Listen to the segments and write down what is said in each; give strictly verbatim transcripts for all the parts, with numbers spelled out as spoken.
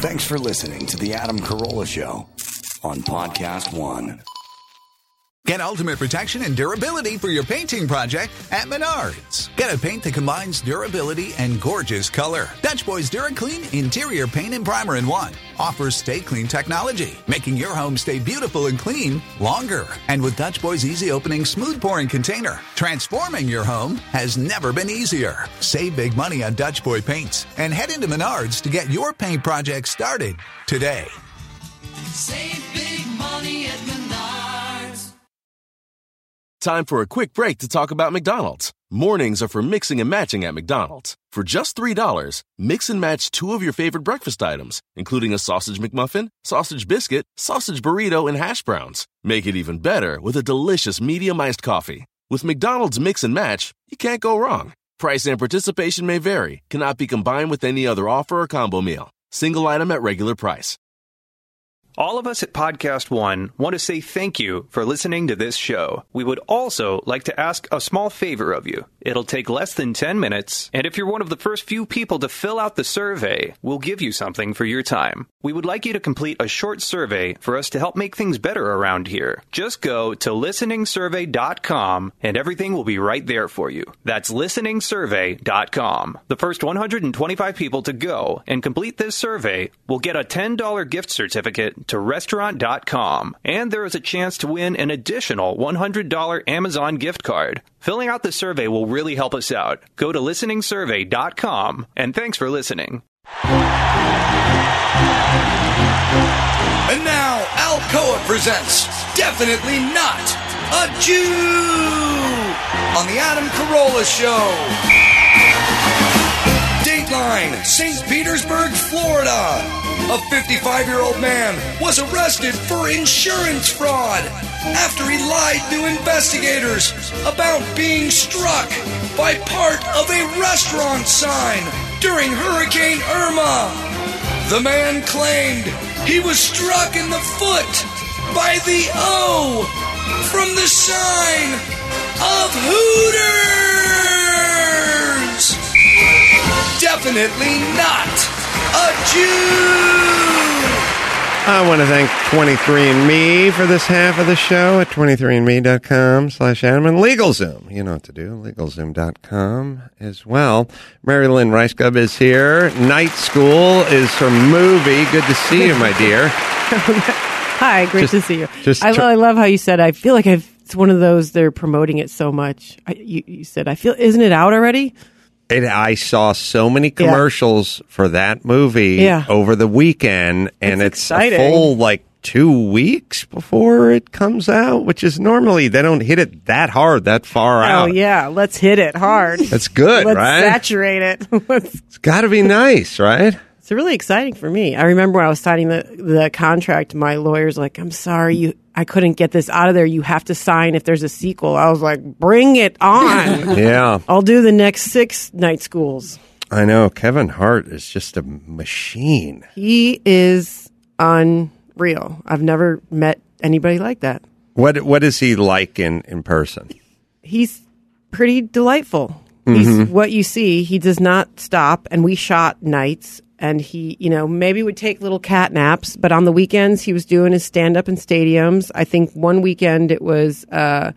Thanks for listening to The Adam Carolla Show on Podcast One. Get ultimate protection and durability for your painting project at Menards. Get a paint that combines durability and gorgeous color. Dutch Boys DuraClean Interior Paint and Primer in One offers Stay Clean technology, making your home stay beautiful and clean longer. And with Dutch Boys Easy Opening Smooth Pouring Container, transforming your home has never been easier. Save big money on Dutch Boy paints and head into Menards to get your paint project started today. Save big money at Menards. Time for a quick break to talk about McDonald's. Mornings are for mixing and matching at McDonald's. For just three dollars, mix and match two of your favorite breakfast items, including a sausage McMuffin, sausage biscuit, sausage burrito, and hash browns. Make it even better with a delicious medium iced coffee. With McDonald's Mix and Match, you can't go wrong. Price and participation may vary, cannot be combined with any other offer or combo meal. Single item at regular price. All of us at Podcast One want to say thank you for listening to this show. We would also like to ask a small favor of you. It'll take less than ten minutes, and if you're one of the first few people to fill out the survey, we'll give you something for your time. We would like you to complete a short survey for us to help make things better around here. Just go to listening survey dot com, and everything will be right there for you. That's listening survey dot com. The first one hundred twenty-five people to go and complete this survey will get a ten dollars gift certificate to restaurant dot com, and there is a chance to win an additional one hundred dollars Amazon gift card. Filling out the survey will really help us out. Go to listening survey dot com, and thanks for listening. And now, Alcoa presents Definitely Not a Jew on the Adam Carolla Show. Dateline, Saint Petersburg, Florida. A fifty-five-year-old man was arrested for insurance fraud after he lied to investigators about being struck by part of a restaurant sign during Hurricane Irma. The man claimed he was struck in the foot by the O from the sign of Hooters. Definitely not a Jew. I want to thank twenty-three and me for this half of the show at twenty-three and me dot com slash Adam and LegalZoom. You know what to do, legal zoom dot com as well. Mary Lynn Rice-Gubb is here. Night School is her movie. Good to see you, my dear. Hi, great Just- to see you. just I, tr- lo- I love how you said, I feel like I've, it's one of those, they're promoting it so much. I, you, you said, I feel, isn't it out already? It, I saw so many commercials yeah. for that movie yeah. over the weekend, and it's, it's exciting. a full, like, two weeks before it comes out, which is normally, they don't hit it that hard, that far oh, out. Oh, yeah. Let's hit it hard. That's good, Let's right? saturate it. It's got to be nice, right? It's really exciting for me. I remember when I was signing the, the contract, my lawyer's like, I'm sorry, you, I couldn't get this out of there. You have to sign if there's a sequel. I was like, bring it on. Yeah. I'll do the next six night schools. I know. Kevin Hart is just a machine. He is unreal. I've never met anybody like that. What What is he like in, in person? He's pretty delightful. Mm-hmm. He's what you see. He does not stop, and we shot nights. And he, you know, maybe would take little cat naps, but on the weekends he was doing his stand-up in stadiums. I think one weekend it was uh,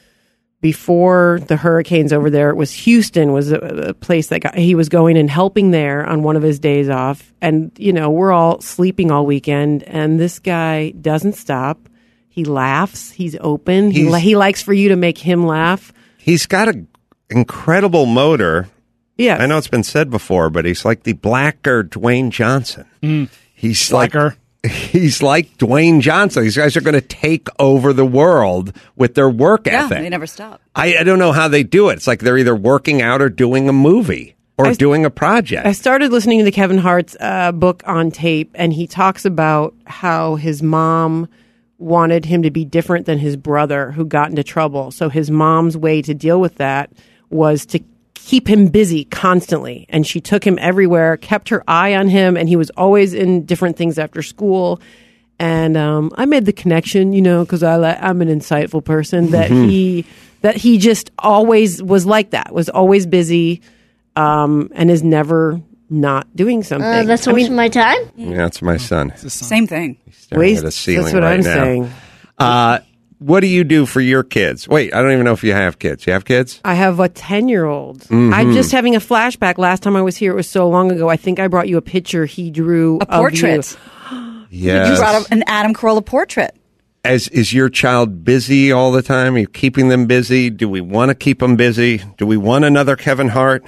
before the hurricanes over there. It was Houston was a, a place that got, he was going and helping there on one of his days off. And, you know, we're all sleeping all weekend, and this guy doesn't stop. He laughs. He's open. He's, he, he likes for you to make him laugh. He's got an incredible motor. Yeah, I know it's been said before, but he's like the blacker Dwayne Johnson. Mm. He's Blacker. like he's like Dwayne Johnson. These guys are going to take over the world with their work yeah, ethic. They never stop. I, I don't know how they do it. It's like they're either working out or doing a movie or I, doing a project. I started listening to Kevin Hart's uh, book on tape, and he talks about how his mom wanted him to be different than his brother who got into trouble. So his mom's way to deal with that was to keep him busy constantly. And she took him everywhere, kept her eye on him, and he was always in different things after school. And um, I made the connection, you know, because I, I'm an insightful person, that mm-hmm. he that he just always was like that, was always busy, um, and is never not doing something. Uh, that's I wasting mean, my time. Yeah, that's my son. Same thing. He's staring waste, at a ceiling that's what right I'm now. saying. Uh, what do you do for your kids? Wait, I don't even know if you have kids. You have kids? I have a ten-year-old. Mm-hmm. I'm just having a flashback. Last time I was here, it was so long ago. I think I brought you a picture he drew A portrait. of you. Yes. You brought up an Adam Carolla portrait. As, is your child busy all the time? Are you keeping them busy? Do we want to keep them busy? Do we want another Kevin Hart?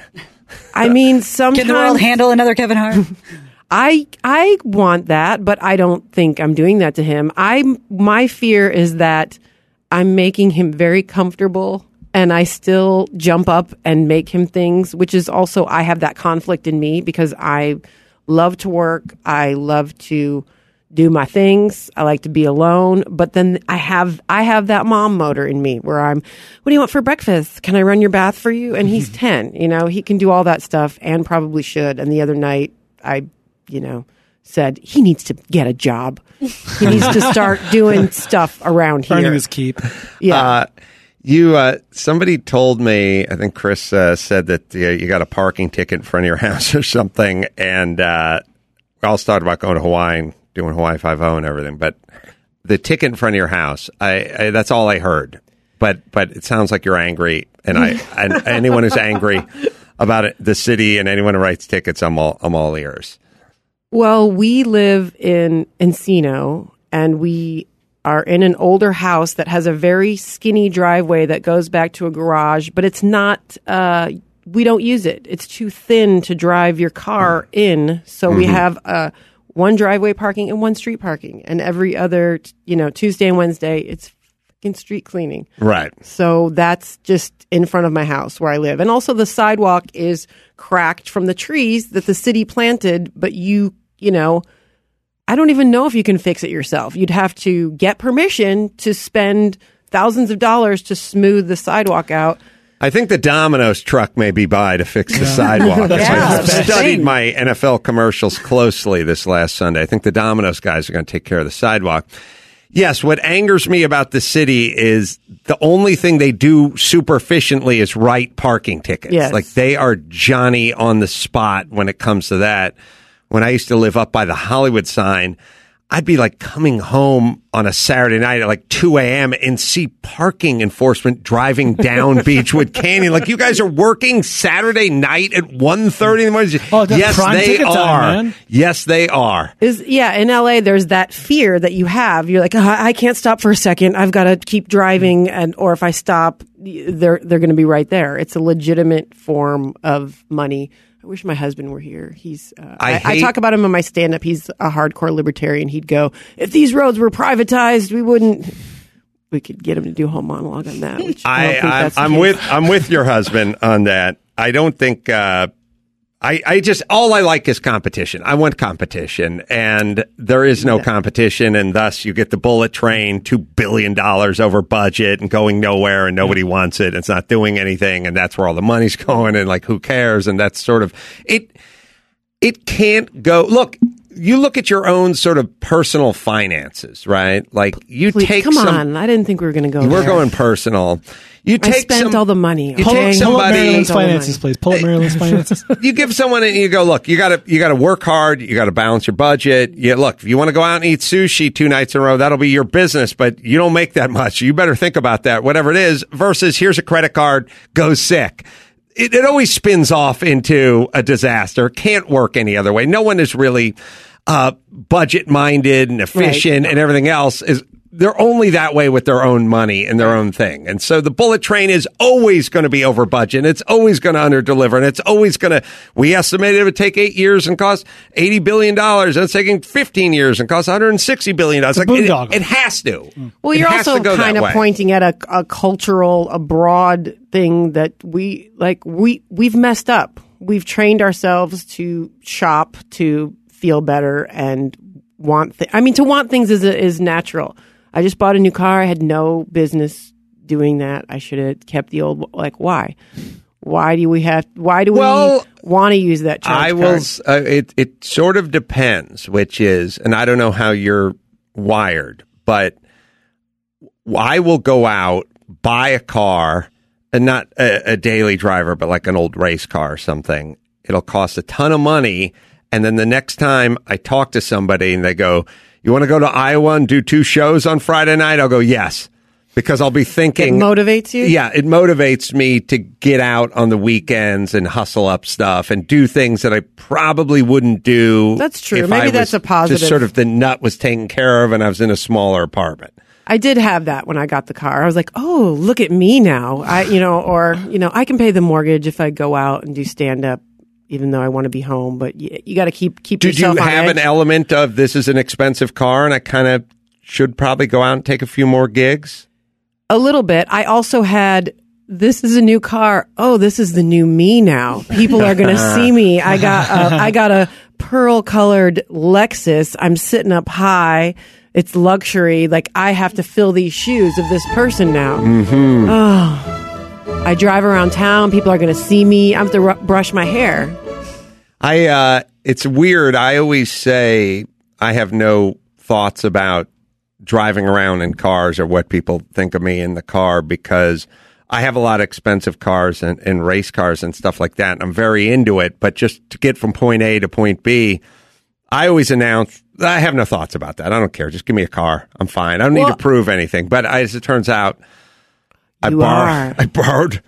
I mean, sometimes... Can the world handle another Kevin Hart? I I want that, but I don't think I'm doing that to him. I my fear is that I'm making him very comfortable, and I still jump up and make him things, which is also I have that conflict in me because I love to work, I love to do my things, I like to be alone, but then I have I have that mom motor in me where I'm, what do you want for breakfast? Can I run your bath for you? And he's ten, you know, he can do all that stuff and probably should. And the other night I you know, said he needs to get a job. He needs to start doing stuff around here. Earning his keep. Yeah. Uh, you, uh, somebody told me, I think Chris uh, said that uh, you got a parking ticket in front of your house or something, and uh, we all started about going to Hawaii and doing Hawaii Five-O and everything, but the ticket in front of your house, I, I that's all I heard. But but it sounds like you're angry, and I and anyone who's angry about it, the city and anyone who writes tickets, I'm all I'm all ears. Well, we live in Encino, and we are in an older house that has a very skinny driveway that goes back to a garage, but it's not, uh, we don't use it. It's too thin to drive your car in. So mm-hmm. we have uh, one driveway parking and one street parking. And every other, you know, Tuesday and Wednesday, it's fucking street cleaning. Right. So that's just in front of my house where I live. And also the sidewalk is cracked from the trees that the city planted, but you You know, I don't even know if you can fix it yourself. You'd have to get permission to spend thousands of dollars to smooth the sidewalk out. I think the Domino's truck may be by to fix the sidewalk. Yeah, I've studied my N F L commercials closely this last Sunday. I think the Domino's guys are going to take care of the sidewalk. Yes, what angers me about the city is the only thing they do super efficiently is write parking tickets. Yes. Like they are Johnny on the spot when it comes to that. When I used to live up by the Hollywood sign, I'd be like coming home on a Saturday night at like two a.m. and see parking enforcement driving down Beechwood Canyon. Like, you guys are working Saturday night at one thirty in the morning? Oh, that's yes, prime they ticket are. time, man. Yes, they are. Is yeah, in L A, there's that fear that you have. You're like, oh, I can't stop for a second. I've got to keep driving, and or if I stop, they're they're going to be right there. It's a legitimate form of money. I wish my husband were here. He's. Uh, I I, hate- I talk about him in my stand-up. He's a hardcore libertarian. He'd go, if these roads were privatized, we wouldn't. We could get him to do a whole monologue on that. Which I, I, don't think I that's the I'm case. with I'm with your husband on that. I don't think. Uh, I, I just all I like is competition. I want competition, and there is no Yeah. competition, and thus you get the bullet train, two billion dollars over budget, and going nowhere, and nobody wants it. It's not doing anything, and that's where all the money's going, and like who cares? And that's sort of it. It can't go. Look, you look at your own sort of personal finances, right? Like you Please, take come some. on. I didn't think we were going to go We're there. going personal. You I take spent some, all the money. You Pull, take pull up somebody. Maryland's All the finances, money. please. Pull up Maryland's finances. You give someone and you go, look, you gotta, you gotta work hard. You gotta balance your budget. You look, if you want to go out and eat sushi two nights in a row, that'll be your business, but you don't make that much. You better think about that, whatever it is, versus here's a credit card, go sick. It, it always spins off into a disaster. Can't work any other way. No one is really, uh, budget minded and efficient and everything else is, they're only that way with their own money and their own thing. And so the bullet train is always going to be over budget. And it's always going to underdeliver. And it's always going to, we estimated it would take eight years and cost eighty billion dollars. And it's taking fifteen years and cost one hundred sixty billion dollars. It's a Like, it, boondoggle. it has to. Well, It you're has also to go that kind of way. pointing at a, a cultural, a broad thing that we like. We we've messed up. We've trained ourselves to shop, to feel better, and want. Th- I mean, to want things is is natural. I just bought a new car. I had no business doing that. I should have kept the old. Like, why? Why do we have? Why do we Well, want to use that charge I card? will. s- Uh, it it sort of depends, which is, and I don't know how you're wired, but I will go out, buy a car, and not a, a daily driver, but like an old race car or something, it'll cost a ton of money. And then the next time I talk to somebody and they go, you want to go to Iowa and do two shows on Friday night? I'll go, yes. Because I'll be thinking. It motivates you? Yeah, it motivates me to get out on the weekends and hustle up stuff and do things that I probably wouldn't do. That's true. if Maybe I that's was a positive. Just sort of the nut was taken care of and I was in a smaller apartment. I did have that when I got the car. I was like, oh, look at me now. I, you know, or, you know, I can pay the mortgage if I go out and do stand up, even though I want to be home. But you, you got to keep, keep Did yourself you on have edge. an element of this is an expensive car and I kind of should probably go out and take a few more gigs? A little bit. I also had, this is a new car. Oh, this is the new me now. People are going to see me. I got a, I got a pearl colored Lexus. I'm sitting up high. It's luxury. Like I have to fill these shoes of this person now. Mm-hmm. Oh, I drive around town. People are going to see me. I have to r- brush my hair. I, uh, it's weird. I always say I have no thoughts about driving around in cars or what people think of me in the car because I have a lot of expensive cars and, and race cars and stuff like that. And I'm very into it. But just to get from point A to point B, I always announce I have no thoughts about that. I don't care. Just give me a car. I'm fine. I don't Well, need to prove anything. But as it turns out, I You borrowed, are. I borrowed,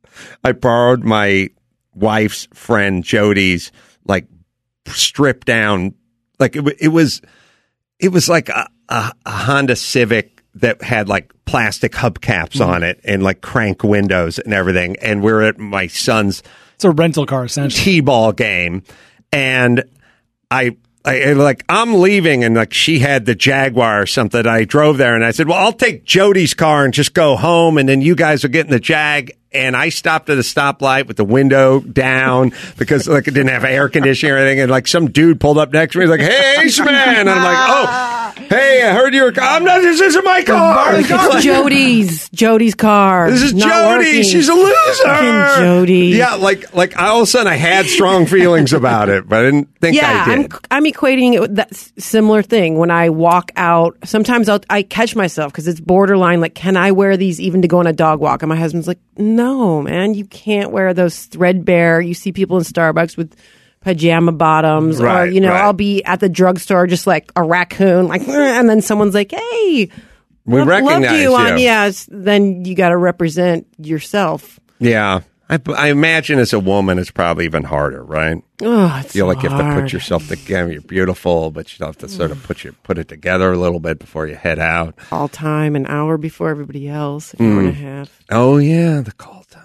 I borrowed my wife's friend Jody's like stripped down, like it, it was, it was like a, a, a Honda Civic that had like plastic hubcaps Mm. on it and like crank windows and everything. And we're at my son's It's a rental car, essentially. T-ball game, and I. I, I, like I'm leaving and like she had the Jaguar or something. I drove there and I said, well, I'll take Jody's car and just go home. And then you guys are getting the Jag. And I stopped at a stoplight with the window down because like it didn't have air conditioning or anything. And like some dude pulled up next to me. He's like, hey, man. And I'm like, oh, hey, I heard your car. I'm not, this isn't my car. It's Jody's. Jody's car. This is Not Jody. working. She's a loser. Fucking Jody. Yeah, like like all of a sudden I had strong feelings about it, but I didn't think Yeah, I I'm, did. I'm equating it with that s- similar thing. When I walk out, sometimes I'll, I catch myself because it's borderline. Like, can I wear these even to go on a dog walk? And my husband's like, no, man, you can't wear those threadbare. You see people in Starbucks with pajama bottoms, or Right, you know, right. I'll be at the drugstore just like a raccoon, like, and then someone's like, hey, We love, recognize loved you. On, you. yeah, it's- then you got to represent yourself. Yeah. I, I imagine as a woman it's probably even harder, right? Oh, it's Feel like you have to hard. put yourself together. You're beautiful, but you have to sort of put you put it together a little bit before you head out. Call time an hour before everybody else, an hour and a half. Oh yeah, the call time.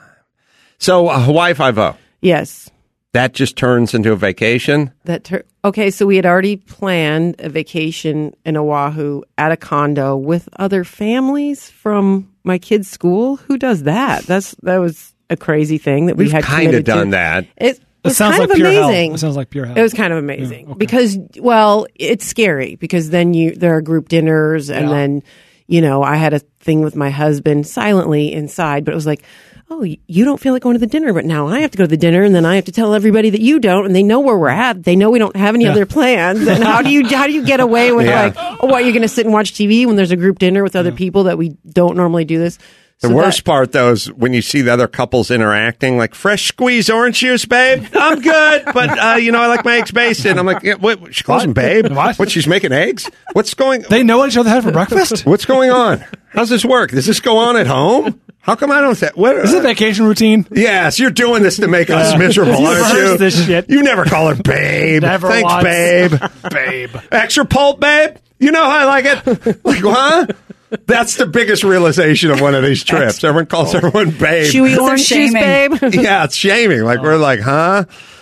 So uh, Hawaii Five-O, Yes. that just turns into a vacation. That ter- okay, so we had already planned a vacation in Oahu at a condo with other families from my kids' school. Who does that? That's that was a crazy thing that we We've had kind of committed to. done that. It It was sounds kind like of pure amazing. hell. It sounds like pure hell. It was kind of amazing Yeah, okay. because, well, it's scary because then you there are group dinners and Yeah. then, you know, I had a thing with my husband silently inside, but it was like, oh, y- you don't feel like going to the dinner, but now I have to go to the dinner, and then I have to tell everybody that you don't, and they know where we're at. They know we don't have any Yeah. other plans. And how do you how do you get away with Yeah. like, oh, what, you're going to sit and watch T V when there's a group dinner with other people that we don't normally do this? The So worst that- part, though, is when you see the other couples interacting, like, fresh squeezed orange juice, babe? I'm good, but, uh, you know, I like my eggs basted. I'm like, yeah, what? She calls them babe? What? What, she's making eggs? What's going They know what each other had for breakfast? What's going on? How's this work? Does this go on at home? How come I don't say, what? Is it a vacation routine? Yes, you're doing this to make us miserable, You've aren't you? rehearsed this shit. You never call her babe. Never Thanks, once. babe. Babe. Extra pulp, babe? You know how I like it? Like, huh? That's the biggest realization of one of these trips. Everyone calls everyone babe. chewy so orange juice, shaming. babe. Yeah, it's shaming. Like, we're like, huh?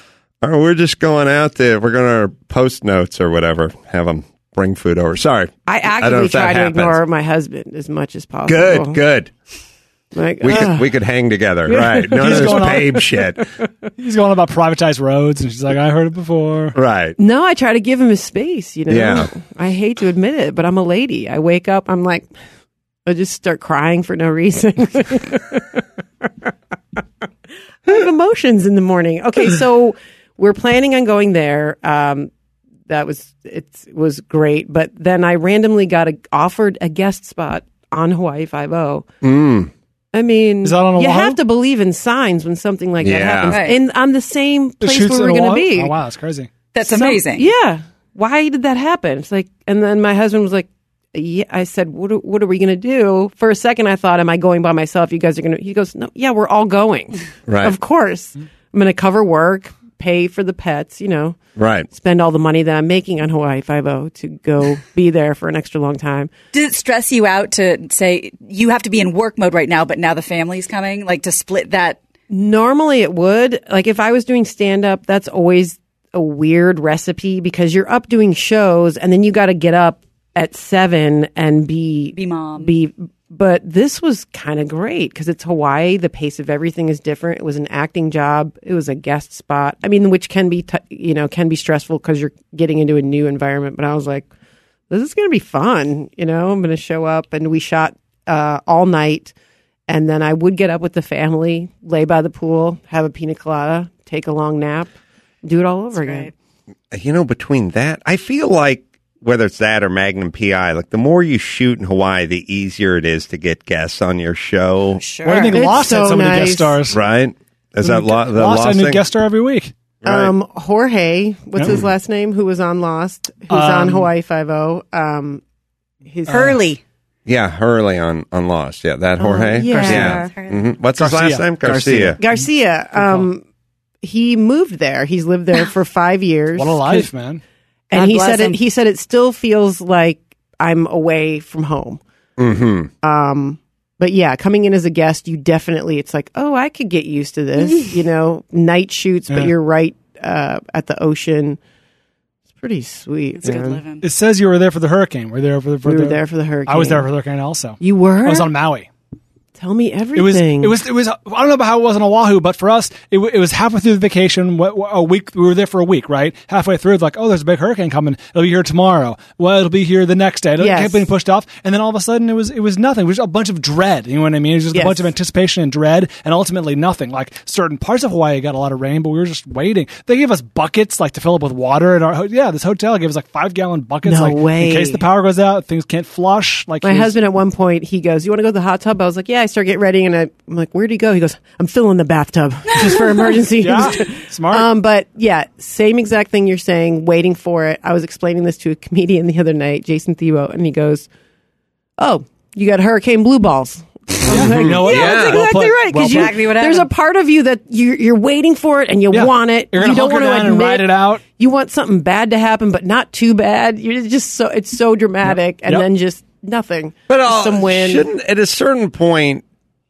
Or we're just going out there. We're going to post notes or whatever, have them bring food over. Sorry. I don't know actively if that try to happens. ignore my husband as much as possible. Good, good. Like, We ugh. could we could hang together, right? None of He's this going on. babe shit, He's going about privatized roads, and she's like, I heard it before. right? No, I try to give him his space, you know. Yeah. I hate to admit it, but I'm a lady. I wake up, I'm like, I just start crying for no reason. I have emotions in the morning. Okay, so we're planning on going there. Um, that was it was great, but then I randomly got a, offered a guest spot on Hawaii Five-O. Mm. I mean, Is that on you Oahu? have to believe in signs when something like Yeah. that happens. Right. And on the same It place shoots where we're in going to Oahu? be. Oh, wow, that's crazy. That's Some- amazing. Yeah. Why did that happen? It's like, and then my husband was like, yeah, I said, what are, what are we going to do? For a second, I thought, am I going by myself? You guys are going to, he goes, no, yeah, we're all going. Right. Of course. I'm going to cover work, pay for the pets, you know, Right. spend all the money that I'm making on Hawaii Five-O to go be there for an extra long time. Did it stress you out to say you have to be in work mode right now, but now the family's coming? Like to split that? Normally it would. Like if I was doing stand up, that's always a weird recipe because you're up doing shows and then you got to get up at seven and be Be mom. Be, but this was kind of great because it's Hawaii. The pace of everything is different. It was an acting job. It was a guest spot. I mean, which can be t- you know can be stressful because you're getting into a new environment. But I was like, this is going to be fun. You know, I'm going to show up and we shot uh, all night. And then I would get up with the family, lay by the pool, have a pina colada, take a long nap, do it all over again. You know, between that, I feel like whether it's that or Magnum P I, like the more you shoot in Hawaii, the easier it is to get guests on your show. Sure. Well, I think It's Lost had so so many nice. guest stars. Right? Is that lo- the Lost Lost had a new thing? guest star every week. Right. Um, Jorge, what's Yeah. his last name? Who was on Lost? Who's Um, on Hawaii Five-O? Um, his Hurley. Yeah, Hurley on, on Lost. Yeah, that Jorge. Oh, yeah. yeah. Mhm. What's his Garcia. last name? Garcia. Garcia. Garcia. Um, he moved there. He's lived there for five years. What a life, man. And God he bless said him. it. He said it still feels like I'm away from home. Mm-hmm. Um, but yeah, coming in as a guest, you definitely, it's like, oh, I could get used to this, you know, night shoots, but Yeah. you're right uh, at the ocean. It's pretty sweet. It's good man. living. It says you were there for the hurricane. Were you there for the? For We were the- there for the hurricane. I was there for the hurricane also. You were? I was on Maui. Tell me It was. everything. It was. It was. I don't know about how it was on Oahu, but for us, it, w- it was halfway through the vacation. wh- wh- A week. We were there for a week, right? Halfway through, it's like, oh, there's a big hurricane coming. It'll be here tomorrow. Well, it'll be here the next day. It Yes. kept being pushed off, and then all of a sudden, it was. It was nothing. It was a bunch of dread. You know what I mean? It was just Yes. a bunch of anticipation and dread, and ultimately nothing. Like certain parts of Hawaii got a lot of rain, but we were just waiting. They gave us buckets like to fill up with water, and our ho- yeah, this hotel gave us like five gallon buckets. No like, way. In case the power goes out, things can't flush. Like My it was- husband at one point, he goes, you want to go to the hot tub? I was like, yeah, I start getting ready. And I, I'm like, where'd he go? He goes, I'm filling the bathtub just for emergency. Yeah, smart. Um, but yeah, same exact thing you're saying, waiting for it. I was explaining this to a comedian the other night, Jason Thiebaud, and he goes, oh, you got hurricane blue balls. I was like, You know what? Yeah, Yeah. that's Well exactly put. right. Well Because put. Exactly what there's a happened. part of you that you're, you're waiting for it and you Yeah. want it. You're gonna you don't hunker want to down and admit ride it out. You want something bad to happen, but not too bad. You're just so it's so dramatic, and Yep. then just nothing. But Just uh, some wind. shouldn't at a certain point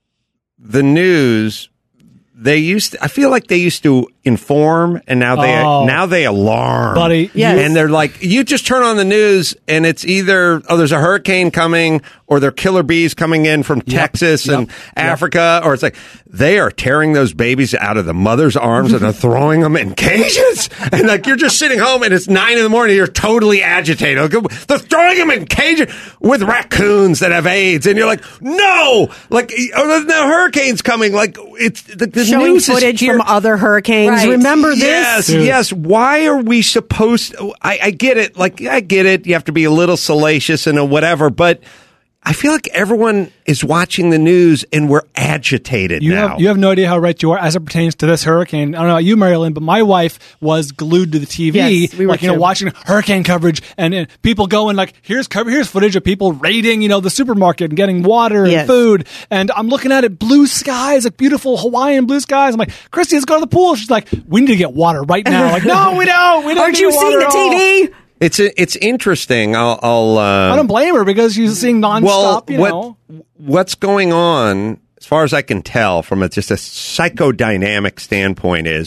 the news they used to, I feel like they used to inform and now they Oh. now they alarm. Buddy, Yes. And they're like you just turn on the news and it's either oh there's a hurricane coming or there are killer bees coming in from Texas and Yep. Africa or it's like they are tearing those babies out of the mother's arms and are throwing them in cages. And like you're just sitting home and it's nine in the morning you're totally agitated. Like, they're throwing them in cages with raccoons that have AIDS and you're like no like oh, the hurricane's coming like it's the, the Showing news is footage here. from other hurricanes. Right. Remember this? Yes, Dude. yes. Why are we supposed to, I, I get it. Like, I get it. You have to be a little salacious and a whatever, but I feel like everyone is watching the news and we're agitated You now. have you have no idea how right you are as it pertains to this hurricane. I don't know about you, Marilyn, but my wife was glued to the T V, Yes, we were like you know, too. watching hurricane coverage and, and people going like, here's cover, here's footage of people raiding, you know, the supermarket and getting water Yes. and food. And I'm looking at it, blue skies, like beautiful Hawaiian blue skies. I'm like, Christy, let's go to the pool. She's like, we need to get water right now. Like, no, we don't. We don't. Aren't need you water seeing the at all. T V? it's a, it's interesting. I'll, I'll uh, I don't blame her because she's seeing nonstop. well, you what, know, what's going on, as far as I can tell, from a, just a psychodynamic standpoint, is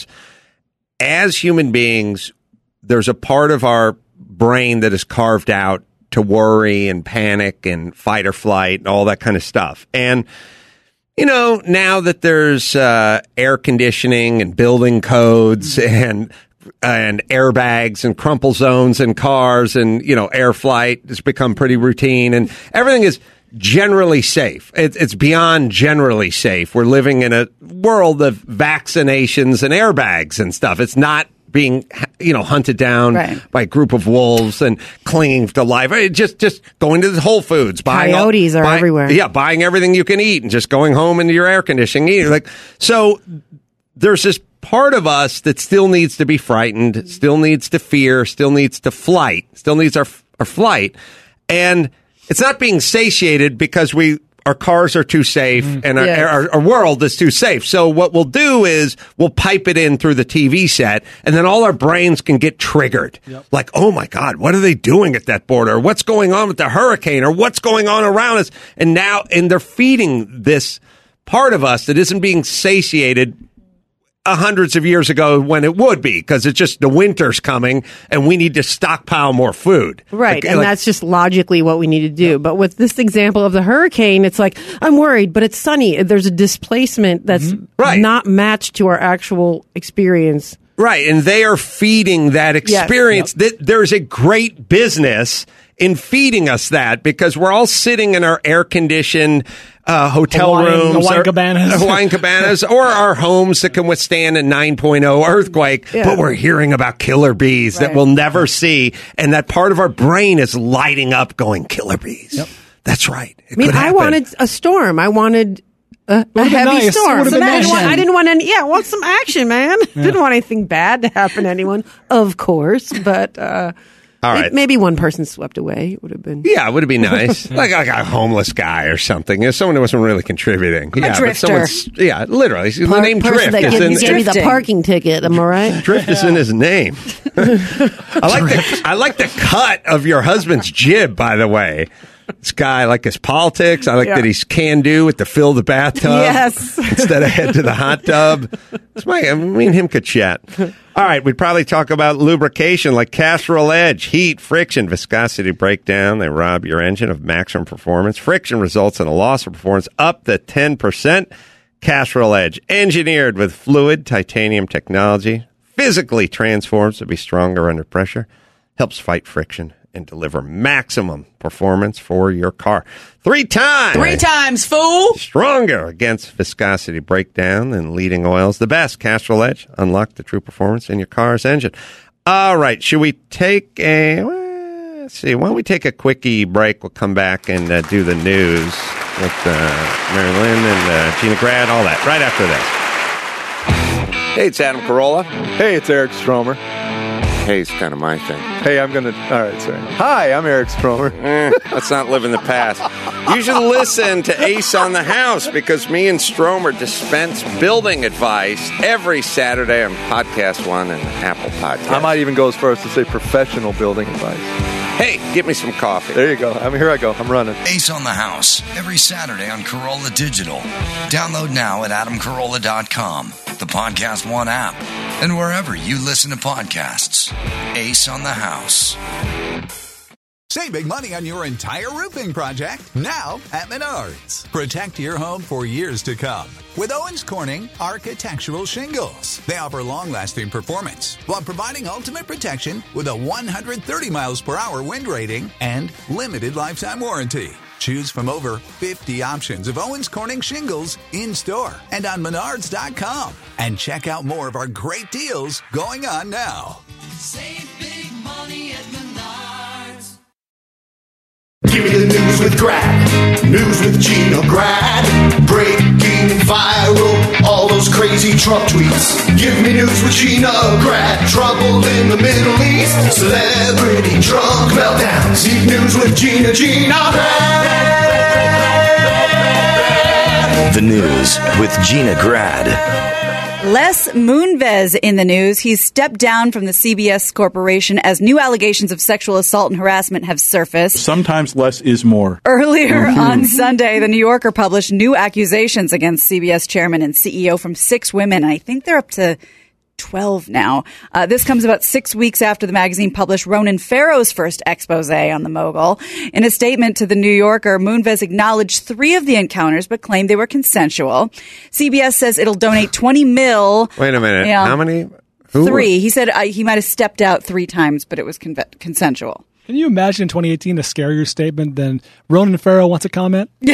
as human beings, there's a part of our brain that is carved out to worry and panic and fight or flight and all that kind of stuff. And you know, now that there's uh, air conditioning and building codes and and airbags and crumple zones in cars and, you know, air flight has become pretty routine and everything is generally safe. It, it's beyond generally safe. We're living in a world of vaccinations and airbags and stuff. It's not being, you know, hunted down Right. by a group of wolves and clinging to life. I- Just, just going to the Whole Foods, buying all- Coyotes are buying- everywhere. Yeah, buying everything you can eat and just going home into your air conditioning. Eating. Like, so there's this part of us that still needs to be frightened, still needs to fear, still needs to flight, still needs our our flight, and it's not being satiated because we. Our cars are too safe and our, Yes. our, our world is too safe. So what we'll do is we'll pipe it in through the T V set and then all our brains can get triggered. Like, oh my God, what are they doing at that border? What's going on with the hurricane or what's going on around us? And now, and they're feeding this part of us that isn't being satiated uh, hundreds of years ago when it would be, because it's just the winter's coming and we need to stockpile more food. Right, Like- and like- that's just logically what we need to do. But with this example of the hurricane, it's like, I'm worried, but it's sunny. There's a displacement that's Right. not matched to our actual experience. Right, and they are feeding that experience. That there's a great business in feeding us that because we're all sitting in our air-conditioned uh, hotel Hawaiian- rooms, Hawaiian or, cabanas. Hawaiian cabanas, or our homes that can withstand a nine point oh earthquake. Yeah. But we're hearing about killer bees that Right. we'll never see, and that part of our brain is lighting up, going killer bees. Yep. That's right. It I mean, could I happen. wanted a storm. I wanted a, a been heavy nice. It storm. would've I been didn't, nice. want, I didn't want any. Yeah, I want some action, man. Didn't want anything bad to happen to anyone, of course. But uh, All may- right. maybe one person swept away. It would have been. Yeah, would it be nice? like, like a homeless guy or something. You know, someone who wasn't really contributing. yeah, but drifter. someone's- Yeah, literally. the Par- name person Drift that is gave, in, gave me the Drifting. parking ticket. Am I right? Drift is in his name. I like the I like the cut of your husband's jib, by the way. This guy, I like his politics. I like Yeah. that he's can do with the fill the bathtub Yes. instead of head to the hot tub. It's my, me and him could chat. All right, we'd probably talk about lubrication like casserole edge, heat, friction, viscosity breakdown. They rob your engine of maximum performance. Friction results in a loss of performance up to ten percent. Casserole edge, engineered with fluid titanium technology, physically transforms to be stronger under pressure, helps fight friction and deliver maximum performance for your car. Three times. Three times, fool. Stronger against viscosity breakdown than leading oils. The best Castrol Edge. Unlock the true performance in your car's engine. All right. Should we take a... well, let's see. Why don't we take a quickie break? We'll come back and uh, do the news with uh, Mary Lynn and uh, Gina Grad, all that, right after this. Hey, it's Adam Carolla. Hey, it's Eric Stromer. Hey, it's kind of my thing. Hey, I'm gonna. All right, sorry. Hi, I'm Eric Stromer. Eh, let's not live in the past. You should listen to Ace on the House because me and Stromer dispense building advice every Saturday on Podcast One and Apple Podcasts. I might even go as far as to say professional building advice. Hey, get me some coffee. There you go. I mean, here I go. I'm running. Ace on the House, every Saturday on Corolla Digital. Download now at adam carolla dot com, the Podcast One app, and wherever you listen to podcasts. Ace on the House. Save big money on your entire roofing project now at Menards. Protect your home for years to come with Owens Corning Architectural Shingles. They offer long-lasting performance while providing ultimate protection with a one hundred thirty miles per hour wind rating and limited lifetime warranty. Choose from over fifty options of Owens Corning shingles in-store and on menards dot com. And check out more of our great deals going on now. Save big money at Menards. Give me the news with Grad. News with Gina Grad. Breaking viral, all those crazy Trump tweets. Give me news with Gina Grad. Trouble in the Middle East. Celebrity drunk meltdowns. Deep news with Gina, Gina Grad. The news with Gina Grad. Les Moonves in the news. He's stepped down from the C B S corporation as new allegations of sexual assault and harassment have surfaced. Sometimes less is more. Earlier on Sunday, the New Yorker published new accusations against C B S chairman and C E O from six women. I think they're up to twelve now. Uh, this comes about six weeks after the magazine published Ronan Farrow's first expose on the mogul. In a statement to the New Yorker, Moonves acknowledged three of the encounters but claimed they were consensual. C B S says it'll donate twenty mil. Wait a minute. Yeah. How many? Who? Three. He said uh, he might have stepped out three times, but it was con- consensual. Can you imagine in twenty eighteen a scarier statement than Ronan Farrow wants a comment? Yeah.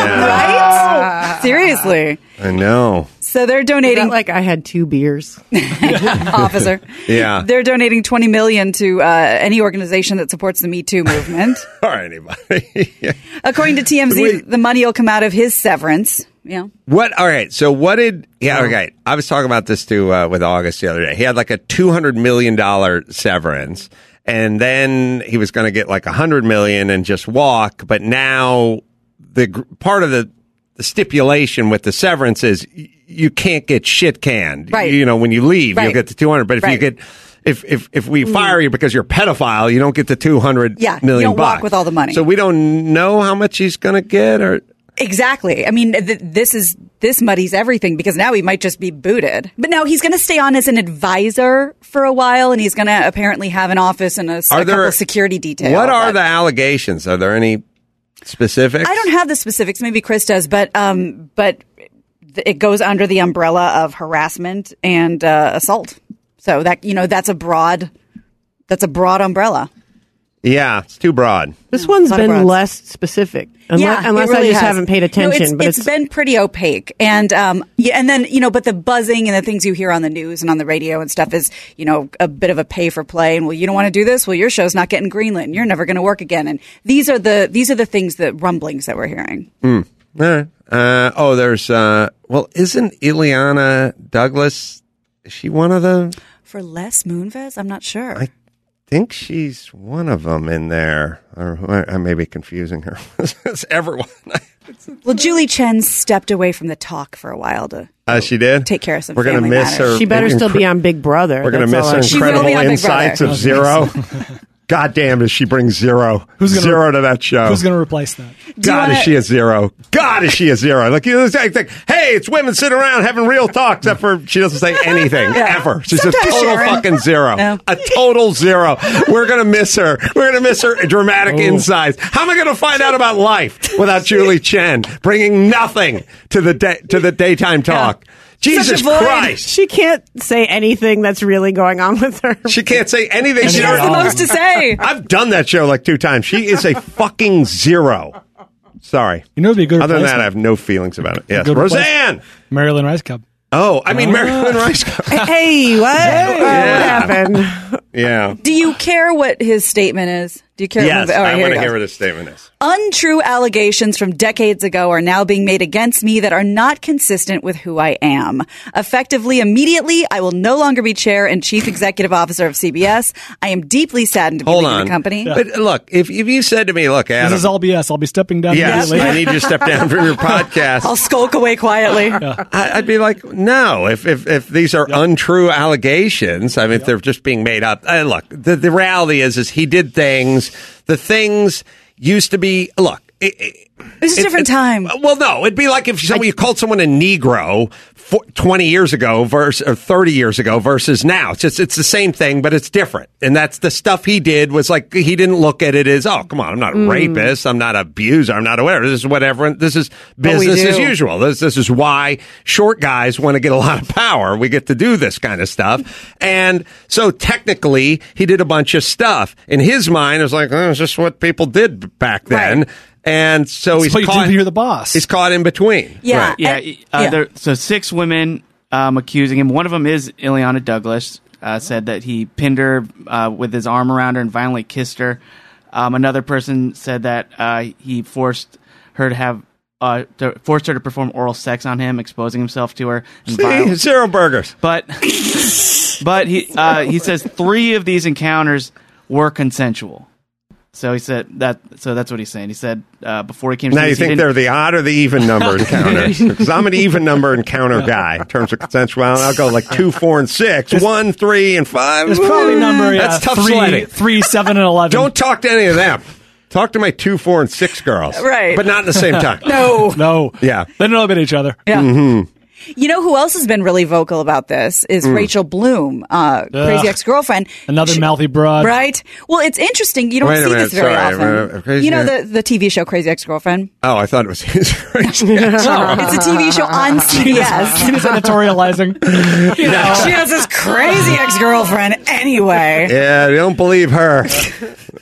Right? Seriously. I know. So they're donating. Like I had two beers. Officer. Yeah. They're donating twenty million dollars to uh, any organization that supports the Me Too movement. Or anybody. According to T M Z, Wait. the money will come out of his severance. Yeah. What? All right. So what did? Yeah. Okay. I was talking about this too uh, with August the other day. He had like a two hundred million dollar severance, and then he was going to get like a hundred million and just walk. But now the gr- part of the, the stipulation with the severance is y- you can't get shit canned. Right. You know, when you leave, Right. you'll get the two hundred. But if Right. you get If, if if we fire you because you're a pedophile, you don't get the two hundred Yeah, million you don't bucks. walk with all the money. So we don't know how much he's going to get, or Exactly. I mean, th- this is this muddies everything because now he might just be booted. But now he's going to stay on as an advisor for a while, and he's going to apparently have an office and a, a Are there- couple security details. what are the allegations? Are there any specifics? I don't have the specifics. Maybe Chris does, but um, but th- it goes under the umbrella of harassment and uh, assault. So that you know, that's a broad, that's a broad umbrella. Yeah, it's too broad. This one's A lot of been broads. less specific. Unless, yeah, unless it really I just has. haven't paid attention. No, it's, but it's it's, been pretty opaque, and um, yeah, and then you know, but the buzzing and the things you hear on the news and on the radio and stuff is you know a bit of a pay for play. And well, you don't want to do this. Well, your show's not getting greenlit. You're never going to work again. And these are the these are the things that rumblings that we're hearing. Mm. All right. Uh, oh, there's uh, well, isn't Ileana Douglas? Is she one of the? For Les Moonves, I'm not sure. I think she's one of them in there. Or I may be confusing her. It's everyone. Well, Julie Chen stepped away from the talk for a while to Uh, she did take care of some We're gonna family miss matters. her. she better incre- still be on Big Brother. We're going to That's miss all her I- She will incredible be on Big insights Brother. of Zero. God damn, does she bring zero? Who's gonna- zero to that show? Who's going to replace that? God, wanna- is she a zero? God, is she a zero? Like, you know, it's like, like, hey, it's women sitting around having real talk, except for she doesn't say anything, Yeah. ever. She's Sometimes a total Sharon. fucking zero. No. A total zero. We're going to miss her. We're going to miss her dramatic Oh. insights. How am I going to find out about life without Julie Chen bringing nothing to the day, to the daytime talk? Jesus Such a void. Christ. She can't say anything that's really going on with her. She can't say anything. She She has the already- most to say. I've done that show like two times. She is a fucking zero. Sorry. You know, it'd be a good Other than that, replacement. I have no feelings about it. Yes. Good Roseanne! Marilyn Rice Cup. Oh, I mean, Marilyn Rice. Hey, what? Uh, Yeah. What happened? Yeah. Do you care what his statement is? Do you care? Yes, All right, I here want it to goes. hear what his statement is. Untrue allegations from decades ago are now being made against me that are not consistent with who I am. Effectively, immediately, I will no longer be chair and chief executive officer of C B S. I am deeply saddened to be Hold leaving on. the company. But look, if, if you said to me, look, Adam. This is all B S. I'll be stepping down Yes, immediately. I need you to step down from your podcast. I'll skulk away quietly. I, I'd be like, no. If if, if these are untrue allegations, I mean, if they're just being made up. Uh, look, the, the reality is, is he did things. The things used to be. Look, it, it, This is a it- different it- time. Well, no, it'd be like if somebody called someone a Negro for, twenty years ago versus or thirty years ago versus now. It's just it's the same thing, but it's different. And that's the stuff he did was like he didn't look at it as, oh, come on, I'm not a Mm. rapist, I'm not an abuser, I'm not aware. This is whatever. This is But we business as do. usual. This this is why short guys want to get a lot of power. We get to do this kind of stuff. And so technically, he did a bunch of stuff. In his mind, it was like, oh, it's just what people did back then. Right. And so That's he's what you do caught. when you're the boss. He's caught in between. Yeah. Right. Yeah, And- uh, yeah. There, so six women um, accusing him. One of them is Ileana Douglas. Uh, said that he pinned her uh, with his arm around her and violently kissed her. Um, another person said that uh, he forced her to have uh, to forced her to perform oral sex on him, exposing himself to her. And See, viol- zero burgers. but but he uh, he says three of these encounters were consensual. So he said that. So that's what he's saying. He said uh, before he came. to Now see you us, he think didn't- they're the odd or the even number encounters? Because I'm an even number encounter guy in terms of consensuality. I'll go like two, four, and six, one, three, and five. It's probably number yeah, That's tough three, sledding. three, seven, and eleven. Don't talk to any of them. Talk to my two, four, and six girls. Right. But not at the same time. No. No. Yeah. They don't know about each other. Yeah. Mm-hmm. You know who else has been really vocal about this is Mm. Rachel Bloom, uh, crazy ex-girlfriend. Another She- mouthy broad. Right? Well, it's interesting. You don't Wait a see minute, this very sorry, often. uh, Crazy you know Ex- the, the T V show Crazy Ex-Girlfriend? Oh, I thought it was his. It's a T V show on C B S. She was editorializing. She has this crazy ex-girlfriend anyway. Yeah, don't believe her.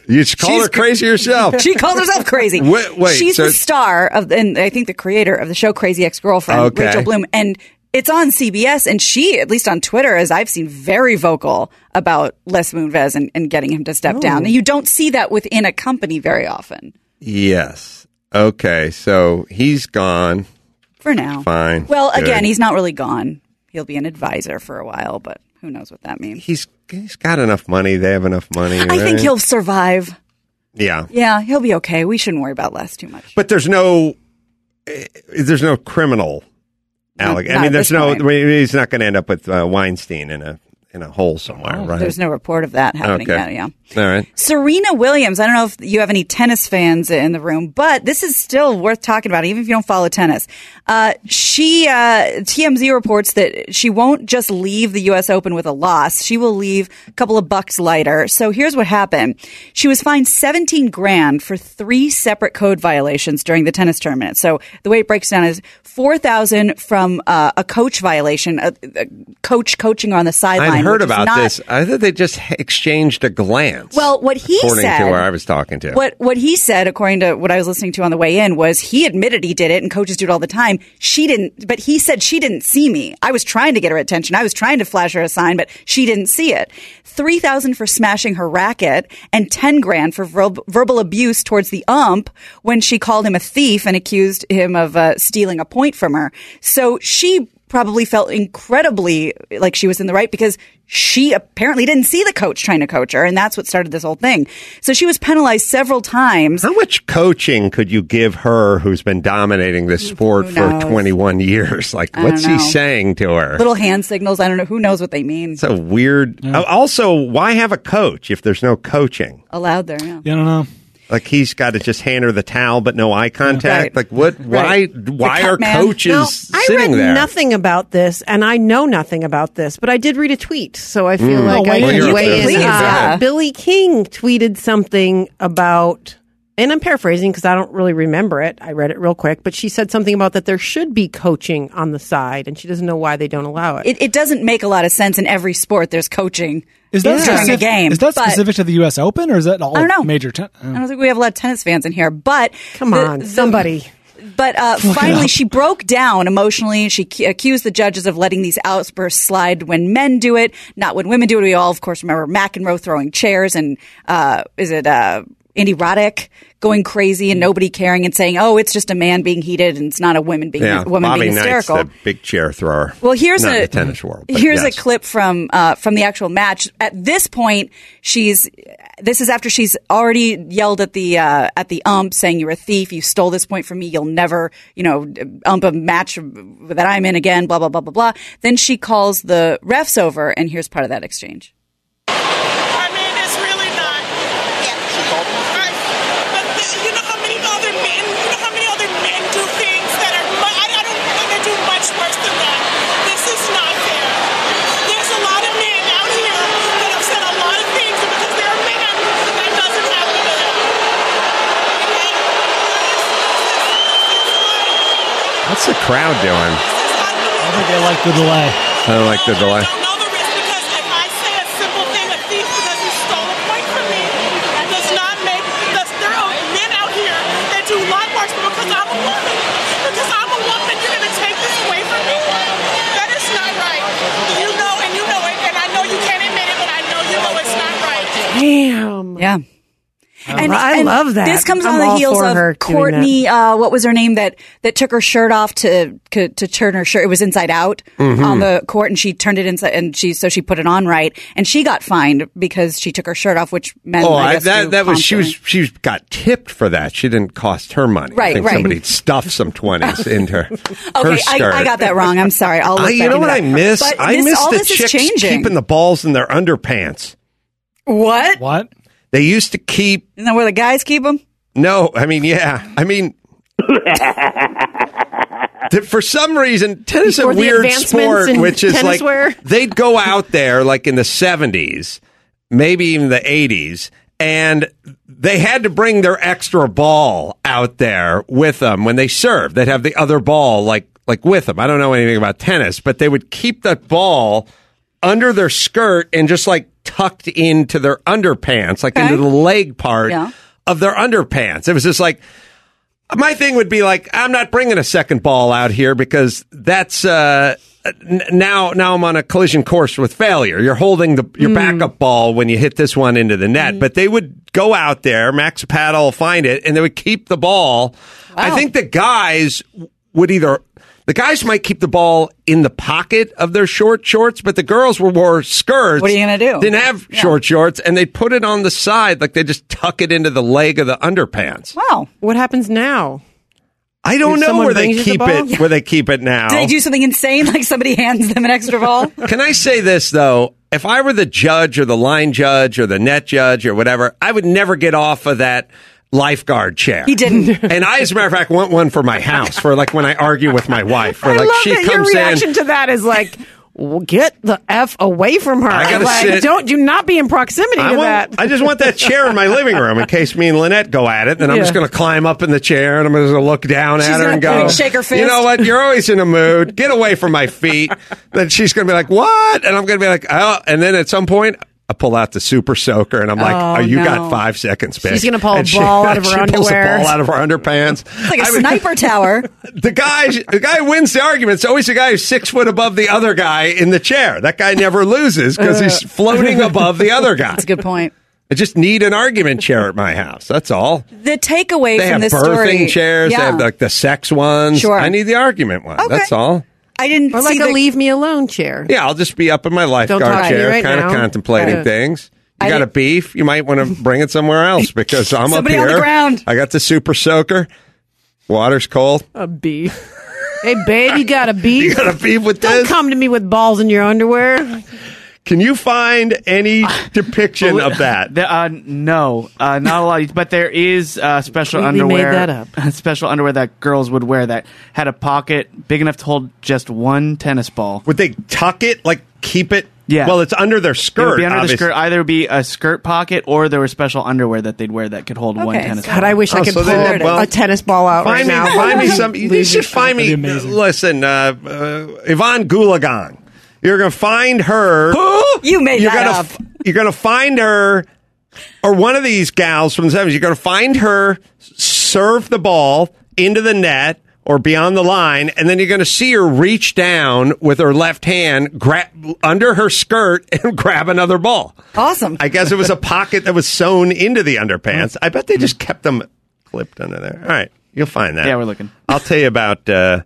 You just call She's her crazy yourself. She calls herself crazy. Wait, wait, She's so- the star of, and I think the creator of the show Crazy Ex-Girlfriend, Okay. Rachel Bloom. And it's on C B S, and she, at least on Twitter, as I've seen, very vocal about Les Moonves and, and getting him to step Oh. down. And you don't see that within a company very often. Yes. Okay, so he's gone. For now. Fine. Well, Good. again, he's not really gone. He'll be an advisor for a while, but who knows what that means. He's he's got enough money. They have enough money. I think right? he'll survive. Yeah. Yeah, he'll be okay. We shouldn't worry about Les too much. But there's no eh, there's no criminal alleg- not I mean, at there's this no. point. I mean, he's not going to end up with uh, Weinstein in a in a hole somewhere, right? There's no report of that happening Okay. yet, yeah. All right. Serena Williams, I don't know if you have any tennis fans in the room, but this is still worth talking about, even if you don't follow tennis. Uh, she, uh, T M Z reports that she won't just leave the U S Open with a loss. She will leave a couple of bucks lighter. So here's what happened. She was fined seventeen grand for three separate code violations during the tennis tournament. So the way it breaks down is four thousand from uh, a coach violation, a, a coach coaching her on the sideline. I'd heard which is about not- this. I thought they just exchanged a glance. Well, what he according said, to where I was talking to. What what he said, according to what I was listening to on the way in, was he admitted he did it, and coaches do it all the time. She didn't, but he said she didn't see me. I was trying to get her attention. I was trying to flash her a sign, but she didn't see it. Three thousand for smashing her racket, and ten grand for ver- verbal abuse towards the ump when she called him a thief and accused him of uh, stealing a point from her. So she probably felt incredibly like she was in the right because she apparently didn't see the coach trying to coach her, and that's what started this whole thing. So she was penalized several times. How much coaching could you give her who's been dominating this sport Who for knows? twenty-one years? Like, I what's don't he know. saying to her? Little hand signals. I don't know. Who knows what they mean? It's a weird. Uh, Also, why have a coach if there's no coaching? Allowed there, yeah. Yeah, I don't know. Like he's got to just hand her the towel, but no eye contact. Right. Like what? Right. Why? Why cut are man. coaches Now, I sitting read there? nothing about this, and I know nothing about this, but I did read a tweet, so I feel Mm. like Oh, I weigh can in. Well, weigh you're in. please, Uh, yeah. Billy King tweeted something about, and I'm paraphrasing because I don't really remember it. I read it real quick, but she said something about that there should be coaching on the side, and she doesn't know why they don't allow it. It, it doesn't make a lot of sense in every sport. There's coaching Is that, during specific, a game. is that but specific to the U S Open, or is that all I don't know. major? Ten- I don't think we have a lot of tennis fans in here, but Come the- on, the- somebody. But uh, finally, she broke down emotionally. She c- accused the judges of letting these outbursts slide when men do it, not when women do it. We all, of course, remember McEnroe throwing chairs and uh, is it uh, Andy Roddick going crazy and nobody caring and saying, "Oh, it's just a man being heated and it's not a woman being yeah, a woman Bobby being Knight's hysterical." the big chair thrower. Well, here's Not a in the tennis world. but here's yes. a clip from uh, from the actual match. At this point, she's this is after she's already yelled at the uh, at the ump, saying, "You're a thief. You stole this point from me. You'll never, you know, ump a match that I'm in again." Blah blah blah blah blah. Then she calls the refs over, and here's part of that exchange. I mean, it's really not. Right. But th- you know how many other men, you know how many other men do things that are, mu- I, I don't think they do much worse than that. This is not fair. There's a lot of men out here that have said a lot of things, and because they're men, that doesn't happen to them. What's the crowd doing? I think they like the delay. I don't like the delay. I don't know the risk because if I say a simple thing, a thief because you stole a point from me, that does not make, because there are men out here that do a lot worse, but because I'm a woman, because I'm a woman, you're going to take this away from me? That is not right. You know, and you know it, and I know you can't admit it, but I know you know it's not right. Damn. Yeah. And, I and love that. This comes I'm on the all heels for of her doing Courtney. Uh, what was her name that that took her shirt off to to, to turn her shirt? It was inside out Mm-hmm. on the court, and she turned it inside, and she so she put it on right, and she got fined because she took her shirt off, which meant Oh, I I, guess that do that was she was constantly. she got tipped for that. She didn't cost her money. I Right, think right. somebody stuffed some twenties into her, her Okay, skirt. I, I got that wrong. I'm sorry. I'll look I, back you know into what that. I miss? But I this, miss all the this is chicks changing. keeping the balls in their underpants. What? What? They used to keep. Isn't that where the guys keep them? No, I mean, yeah, I mean. th- For some reason, tennis is a Before the weird advancements sport, in which is tennis like wear? they'd go out there like in the seventies, maybe even the eighties, and they had to bring their extra ball out there with them when they served. They'd have the other ball like like with them. I don't know anything about tennis, but they would keep that ball under their skirt and just like tucked into their underpants, like into the leg part Yeah. of their underpants. It was just like, my thing would be like, I'm not bringing a second ball out here because that's uh, n- now now I'm on a collision course with failure. You're holding the your Mm. backup ball when you hit this one into the net. But they would go out there, Max Paddle will find it, and they would keep the ball. I think the guys would either... The guys might keep the ball in the pocket of their short shorts, but the girls were wore skirts. What are you gonna do? Didn't have Yeah. short shorts, and they put it on the side, like they just tuck it into the leg of the underpants. Wow. What happens now? I don't If know someone where they brings you the keep ball? it. Where they keep it now? Do they do something insane, like somebody hands them an extra ball? Can I say this though? If I were the judge or the line judge or the net judge or whatever, I would never get off of that lifeguard chair. He didn't. And I, as a matter of fact, want one for my house for like when I argue with my wife. For I like love she that your comes reaction in. to that is like, well, get the F away from her. I gotta like, sit- don't do not be in proximity I, to want- that. I just want that chair in my living room in case me and Lynette go at it. And I'm Yeah. just going to climb up in the chair and I'm just going to look down She's at her gonna and go, point, shake her fist. you know what? You're always in a mood. Get away from my feet. Then she's going to be like, what? And I'm going to be like, oh. And then at some point, I pull out the super soaker and I'm like, Oh, oh, you no. got five seconds, bitch. She's gonna pull a And ball out of her she pulls a underwear. ball out of her underpants. It's like a I mean, sniper tower. the guy, the guy who wins the argument. It's always the guy who's six foot above the other guy in the chair. That guy never loses because he's floating above the other guy. That's a good point. I just need an argument chair at my house. That's all. The takeaway They from have this birthing story. chairs. Yeah. They have like the sex ones. Sure. I need the argument one. Okay. That's all. I didn't Or see like a the, leave me alone chair. Yeah, I'll just be up in my lifeguard talk to me chair, right kind of now. contemplating Right. things. You I got a didn't- beef? You might want to bring it somewhere else because I'm up Somebody here. on the ground. I got the super soaker. Water's cold. A beef. Hey, babe, you got a beef? You got a beef with Don't this? come to me with balls in your underwear. Can you find any depiction of that? The, uh, no, uh, not a lot. But there is uh, special Completely made underwear. that up. Special underwear that girls would wear that had a pocket big enough to hold just one tennis ball. Would they tuck it, like keep it? Yeah. Well, it's under their It skirt. would be under obviously. the skirt. Either be a skirt pocket or there was special underwear that they'd wear that could hold one Okay. tennis God, ball. I wish I Oh, could so pull they did well. a tennis ball out right Find me, now. find me some. You Lose should your find me. That'd be amazing. Listen, uh, uh, Yvonne Goolagong. You're gonna find her. You made you're that gonna up. f- you're gonna find her, or one of these gals from the seventies. You're gonna find her serve the ball into the net or beyond the line, and then you're gonna see her reach down with her left hand, grab under her skirt, and grab another ball. Awesome. I guess it was a pocket that was sewn into the underpants. I bet they just kept them clipped under there. All right, you'll find that. Yeah, we're looking. I'll tell you about uh,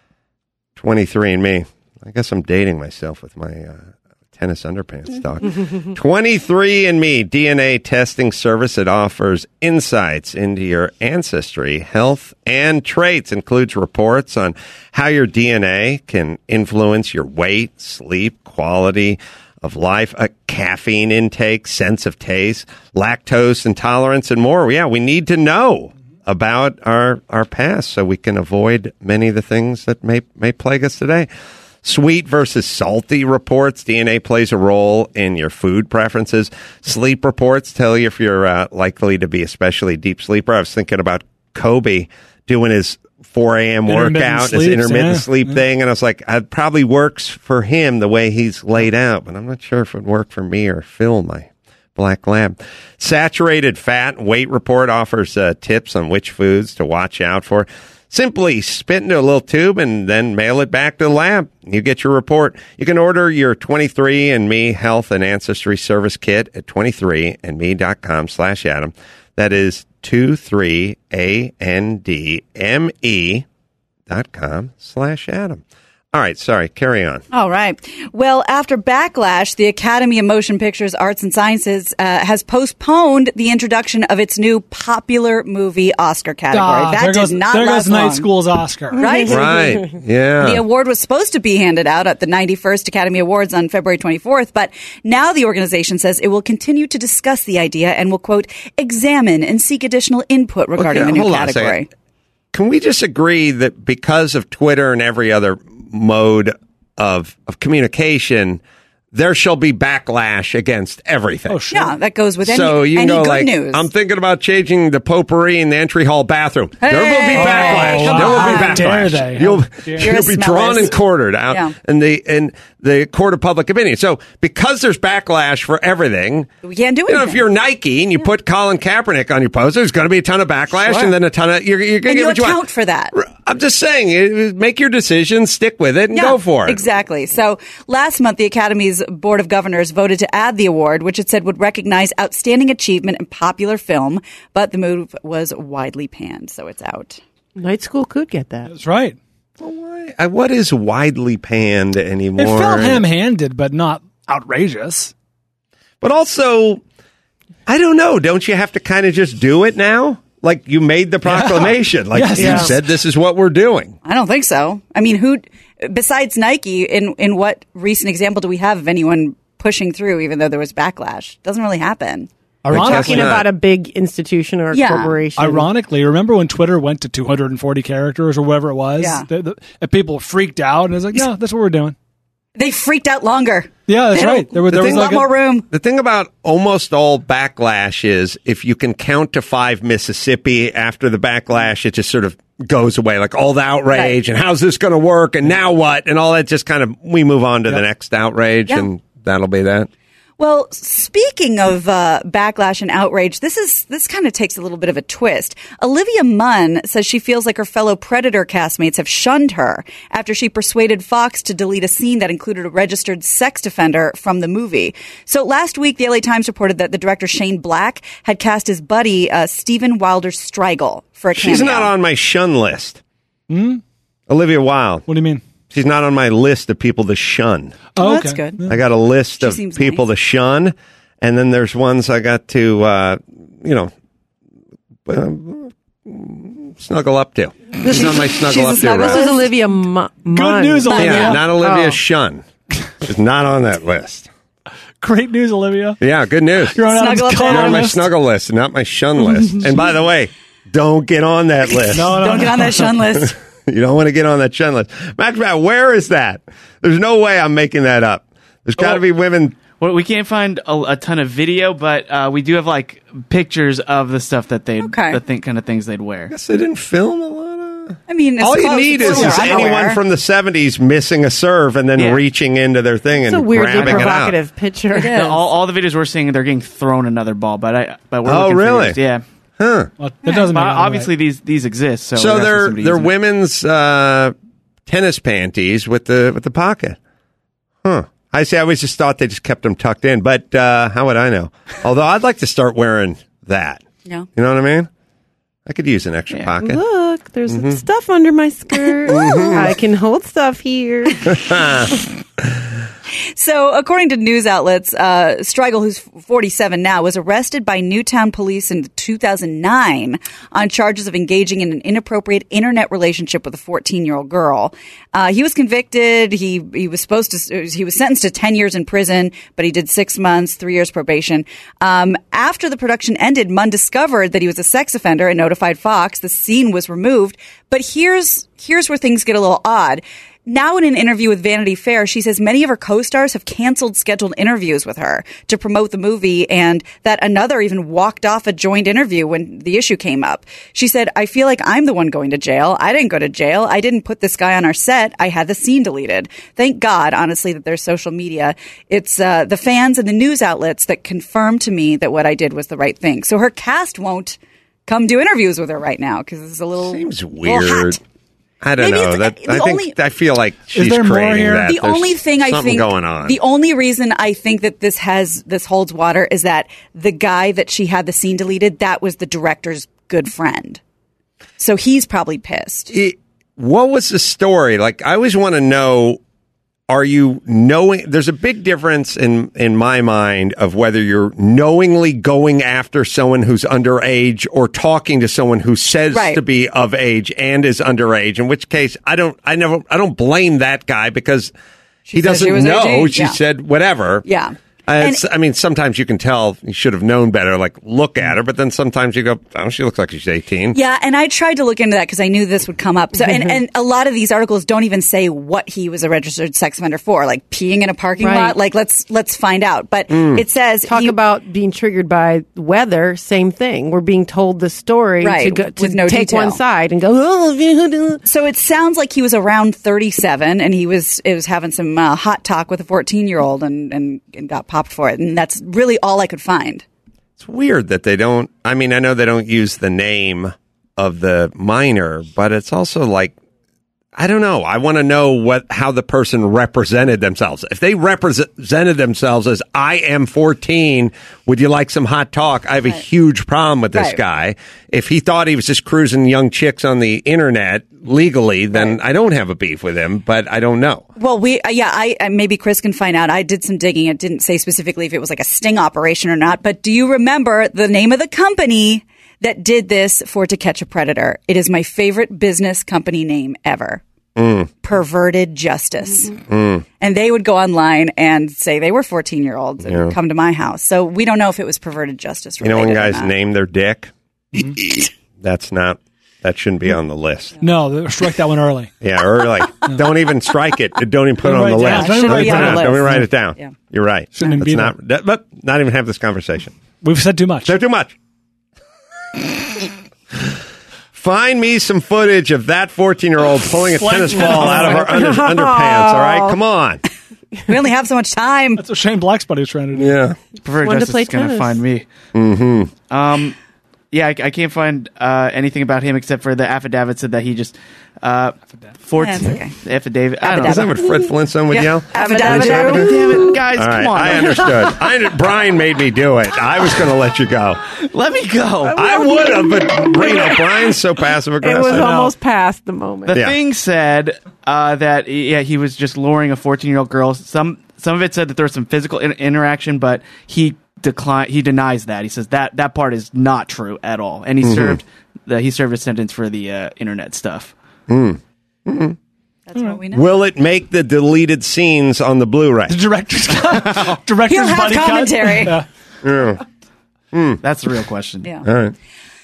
twenty-three and me. I guess I'm dating myself with my uh, tennis underpants talk. twenty-three and me D N A testing service that offers insights into your ancestry, health, and traits. Includes reports on how your D N A can influence your weight, sleep, quality of life, a caffeine intake, sense of taste, lactose intolerance, and more. Yeah, we need to know about our, our past so we can avoid many of the things that may, may plague us today. Sweet versus salty reports. D N A plays a role in your food preferences. Sleep reports tell you if you're uh, likely to be especially deep sleeper. I was thinking about Kobe doing his four a.m. Intermittent workout, his sleeps, intermittent yeah. sleep Yeah. thing, and I was like, it probably works for him the way he's laid out, but I'm not sure if it would work for me or Phil, my black lab. Saturated fat weight report offers uh, tips on which foods to watch out for. Simply spit into a little tube and then mail it back to the lab. You get your report. You can order your twenty-three and me health and ancestry service kit at twenty-three and me dot com slash Adam. That is twenty-three A N D M E dot com slash Adam. All right, sorry, carry on. All right. Well, after backlash, the Academy of Motion Pictures, Arts and Sciences uh, has postponed the introduction of its new popular movie Oscar category. Ah, that there did goes, not there last goes Night long. School's Oscar. Right? Right, yeah. The award was supposed to be handed out at the ninety-first Academy Awards on February twenty-fourth, but now the organization says it will continue to discuss the idea and will, quote, examine and seek additional input regarding Okay, the new hold on a category. second. Can we just agree that because of Twitter and every other mode of of communication, there shall be backlash against everything. Oh, sure. Yeah, that goes with any, so you any know, good like, news. I'm thinking about changing the potpourri in the entry hall bathroom. Hey! There will be backlash. Oh, there will be wow. backlash. Dare they? You'll, You're you'll a be drawn smellist. and quartered out Yeah. in the in the court of public opinion. So because there's backlash for everything, we can't do you know, anything. if you're Nike and you put Colin Kaepernick on your poster, there's going to be a ton of backlash, Sure. and then a ton of you're, you're going and to you get what you account want. for that. I'm just saying, it- make your decision, stick with it, and Yeah, go for it. Exactly. So last month, the Academy's Board of Governors voted to add the award, which it said would recognize outstanding achievement in popular film, but the move was widely panned, so it's out. Night School could get that. That's right. Uh, What is widely panned anymore? It felt ham-handed, but not outrageous. But also, I don't know. Don't you have to kind of just do it now? Like you made the proclamation. Like Yes. you Yeah. said, this is what we're doing. I don't think so. I mean, who besides Nike? In in what recent example do we have of anyone pushing through, even though there was backlash? Doesn't really happen. Ironically, Talking about a big institution or a Yeah. corporation. Ironically, remember when Twitter went to two hundred forty characters or whatever it was? Yeah. The, the, and people freaked out, and it's like, yeah, that's what we're doing. They freaked out longer. Yeah, that's They right. don't- There, was- there there's was a like lot more room. The thing about almost all backlash is if you can count to five Mississippi after the backlash, it just sort of goes away. Like all the outrage Right. and how's this going to work and now what and all that just kind of, we move on to the next outrage Yeah. and that'll be that. Well, speaking of uh, backlash and outrage, this is this kind of takes a little bit of a twist. Olivia Munn says she feels like her fellow Predator castmates have shunned her after she persuaded Fox to delete a scene that included a registered sex offender from the movie. So last week, the L A Times reported that the director Shane Black had cast his buddy uh, Stephen Wilder Strigel for a cameo. She's not on my shun list. Hmm? Olivia Wilde. What do you mean? She's not on my list of people to shun. Oh, okay. That's good. I got a list She of seems people to shun, and then there's ones I got to, uh, you know, uh, snuggle up to. She's on my snuggle up to. This Right? is Olivia Munn. Good news, Olivia. Yeah, not Olivia Oh. Shun. She's not on that list. Great news, Olivia. Yeah, good news. You're on Snuggle Adam's up to column You're on my list. snuggle list, not my shun list. And by the way, don't get on that list. No, no, Don't get on that shun list. You don't want to get on that shun list. Max, where is that? There's no way I'm making that up. There's got to Oh. be women. Well, we can't find a, a ton of video, but uh, we do have like pictures of the stuff that they, Okay. the thing, kind of things they'd wear. I guess they didn't film a lot of. I mean, it's All you close. need It's is, close is to underwear. anyone from the seventies missing a serve and then Yeah. reaching into their thing It's and a weirdly grabbing provocative picture. It is. All, all the videos we're seeing, they're getting thrown another ball, but I, but we're Oh, looking for really? yours. Yeah. it out. Huh. Well, that doesn't But make it obviously these these exist. So, So that's they're somebody they're using it. women's uh, tennis panties with the with the pocket. Huh. I see. I always just thought they just kept them tucked in, but uh, how would I know? Although I'd like to start wearing that. Yeah. You know what I mean? I could use an extra Yeah. pocket. Look, there's Mm-hmm. stuff under my skirt. I can hold stuff here. So, according to news outlets, uh, Strigel, who's forty-seven now, was arrested by Newtown police in two thousand nine on charges of engaging in an inappropriate internet relationship with a fourteen-year-old girl. Uh, he was convicted. He he was supposed to. He was sentenced to ten years in prison, but he did six months, three years probation. Um, after the production ended, Munn discovered that he was a sex offender and notified Fox. The scene was removed. But here's here's where things get a little odd. Now, in an interview with Vanity Fair, she says many of her co-stars have canceled scheduled interviews with her to promote the movie, and that another even walked off a joint interview when the issue came up. She said, I feel like I'm the one going to jail. I didn't go to jail. I didn't put this guy on our set. I had the scene deleted. Thank God, honestly, that there's social media. It's uh, the fans and the news outlets that confirm to me that what I did was the right thing. So her cast won't come do interviews with her right now because it's a little Seems little weird. hot. I don't Maybe know. it's- That the I think only- I feel like she's there more creating here? that. The There's only thing I something think going on. the only reason I think that this has this holds water is that the guy that she had the scene deleted, that was the director's good friend. So he's probably pissed. It- what was the story? Like, I always want to know, are you knowing? There's a big difference in, in my mind of whether you're knowingly going after someone who's underage or talking to someone who says Right. to be of age and is underage, in which case I don't, I never, I don't blame that guy because he said she doesn't was know. age, She yeah. said whatever. Yeah. Uh, it's, I mean, sometimes you can tell you should have known better, like look at her, but then sometimes you go, oh, she looks like she's eighteen. Yeah, and I tried to look into that because I knew this would come up. So, and, and a lot of these articles don't even say what he was a registered sex offender for, like peeing in a parking Right. lot. Like, let's let's find out. But Mm. it says Talk he- about being triggered by weather. Same thing. We're being told the story Right, to, go, to with no take detail. one side and go. Oh, So it sounds like he was around thirty-seven, and he was it was having some uh, hot talk with a fourteen-year-old, and, and and got popped for it. And that's really all I could find. It's weird that they don't. I mean, I know they don't use the name of the minor, but it's also like, I don't know. I want to know what how the person represented themselves. If they represented themselves as I am fourteen, would you like some hot talk? I have a huge problem with this Right. guy. If he thought he was just cruising young chicks on the internet legally, then I don't have a beef with him, but I don't know. Well, we uh, yeah, I uh, maybe Chris can find out. I did some digging. It didn't say specifically if it was like a sting operation or not. But do you remember the name of the company that did this for To Catch a Predator? It is my favorite business company name ever. Mm. Perverted Justice. Mm. And they would go online and say they were fourteen-year-olds and Yeah. come to my house. So we don't know if it was Perverted Justice. You know when related or guys not. name their dick? That's not, that shouldn't be on the list. No, strike that one early. Yeah, or like, don't even strike it. Don't even put it Don't on the write it list. down. Shouldn't Don't be even on put it the down. Don't even list. write it down. Yeah. You're right. Shouldn't even That's be not, that, but not even have this conversation. We've said too much. Said too much. Find me some footage of that fourteen-year-old pulling a Slang- tennis ball out of her under, underpants, all right? Come on. We only have so much time. That's what Shane Black's buddy was trying to do. Yeah. Preferred Wanted to Justice play is going to tennis. find me. Mm-hmm. Um, yeah, I, I can't find uh, anything about him except for the affidavit said that he just uh, fourteen Yeah, it's okay. affidavit. I don't Is that know. what Fred Flintstone would Yeah. yell? Affidavit. Damn it, guys, All right, come on. I understood. I under- Brian made me do it. I was going to let you go. Let me go. I would have, but you know, Brian's so passive it aggressive. was almost past the moment. The Yeah. thing said uh, that yeah he was just luring a fourteen-year-old girl. Some some of it said that there was some physical in- interaction, but he declined. He denies that. He says that that part is not true at all, and he Mm-hmm. served the he served a sentence for the uh, internet stuff. Mm. Mm-hmm. That's what we know. Will it make the deleted scenes on the Blu-ray? The director's cut. director's He'll have buddy cut. commentary. Yeah. Yeah. That's the real question. Yeah. All right.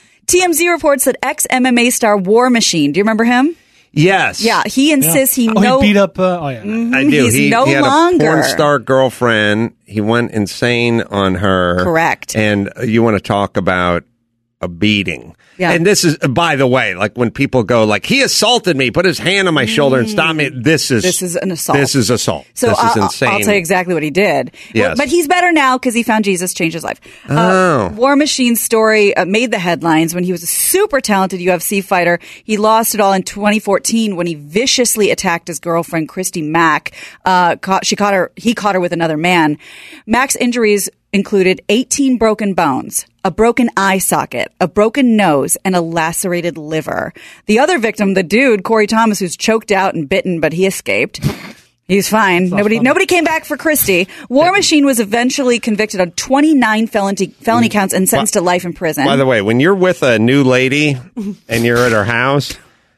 T M Z reports that ex-M M A star War Machine, do you remember him? Yes. Yeah, he insists he Oh, no he beat up. Uh, oh yeah. Mhm, I do. He's he, no he had longer a porn star girlfriend. He went insane on her. Correct. And uh, you want to talk about a beating. Yeah. And this is, by the way, like when people go like, he assaulted me, put his hand on my shoulder and stopped me. This is, This is an assault. This is assault. So this I'll, is insane. I'll tell you exactly what he did. Yes. Well, but he's better now because he found Jesus, changed his life. Oh. Uh, War Machine's story uh, made the headlines when he was a super talented U F C fighter. He lost it all in twenty fourteen when he viciously attacked his girlfriend, Christy Mack. Uh, caught, she caught her, he caught her with another man. Mack's injuries included eighteen broken bones, a broken eye socket, a broken nose, and a lacerated liver. The other victim, the dude, Corey Thomas, who's choked out and bitten, but he escaped. He's fine. Nobody, funny. nobody came back for Christie. War Machine was eventually convicted on twenty-nine felony, felony counts and sentenced to life in prison. By the way, when you're with a new lady and you're at her house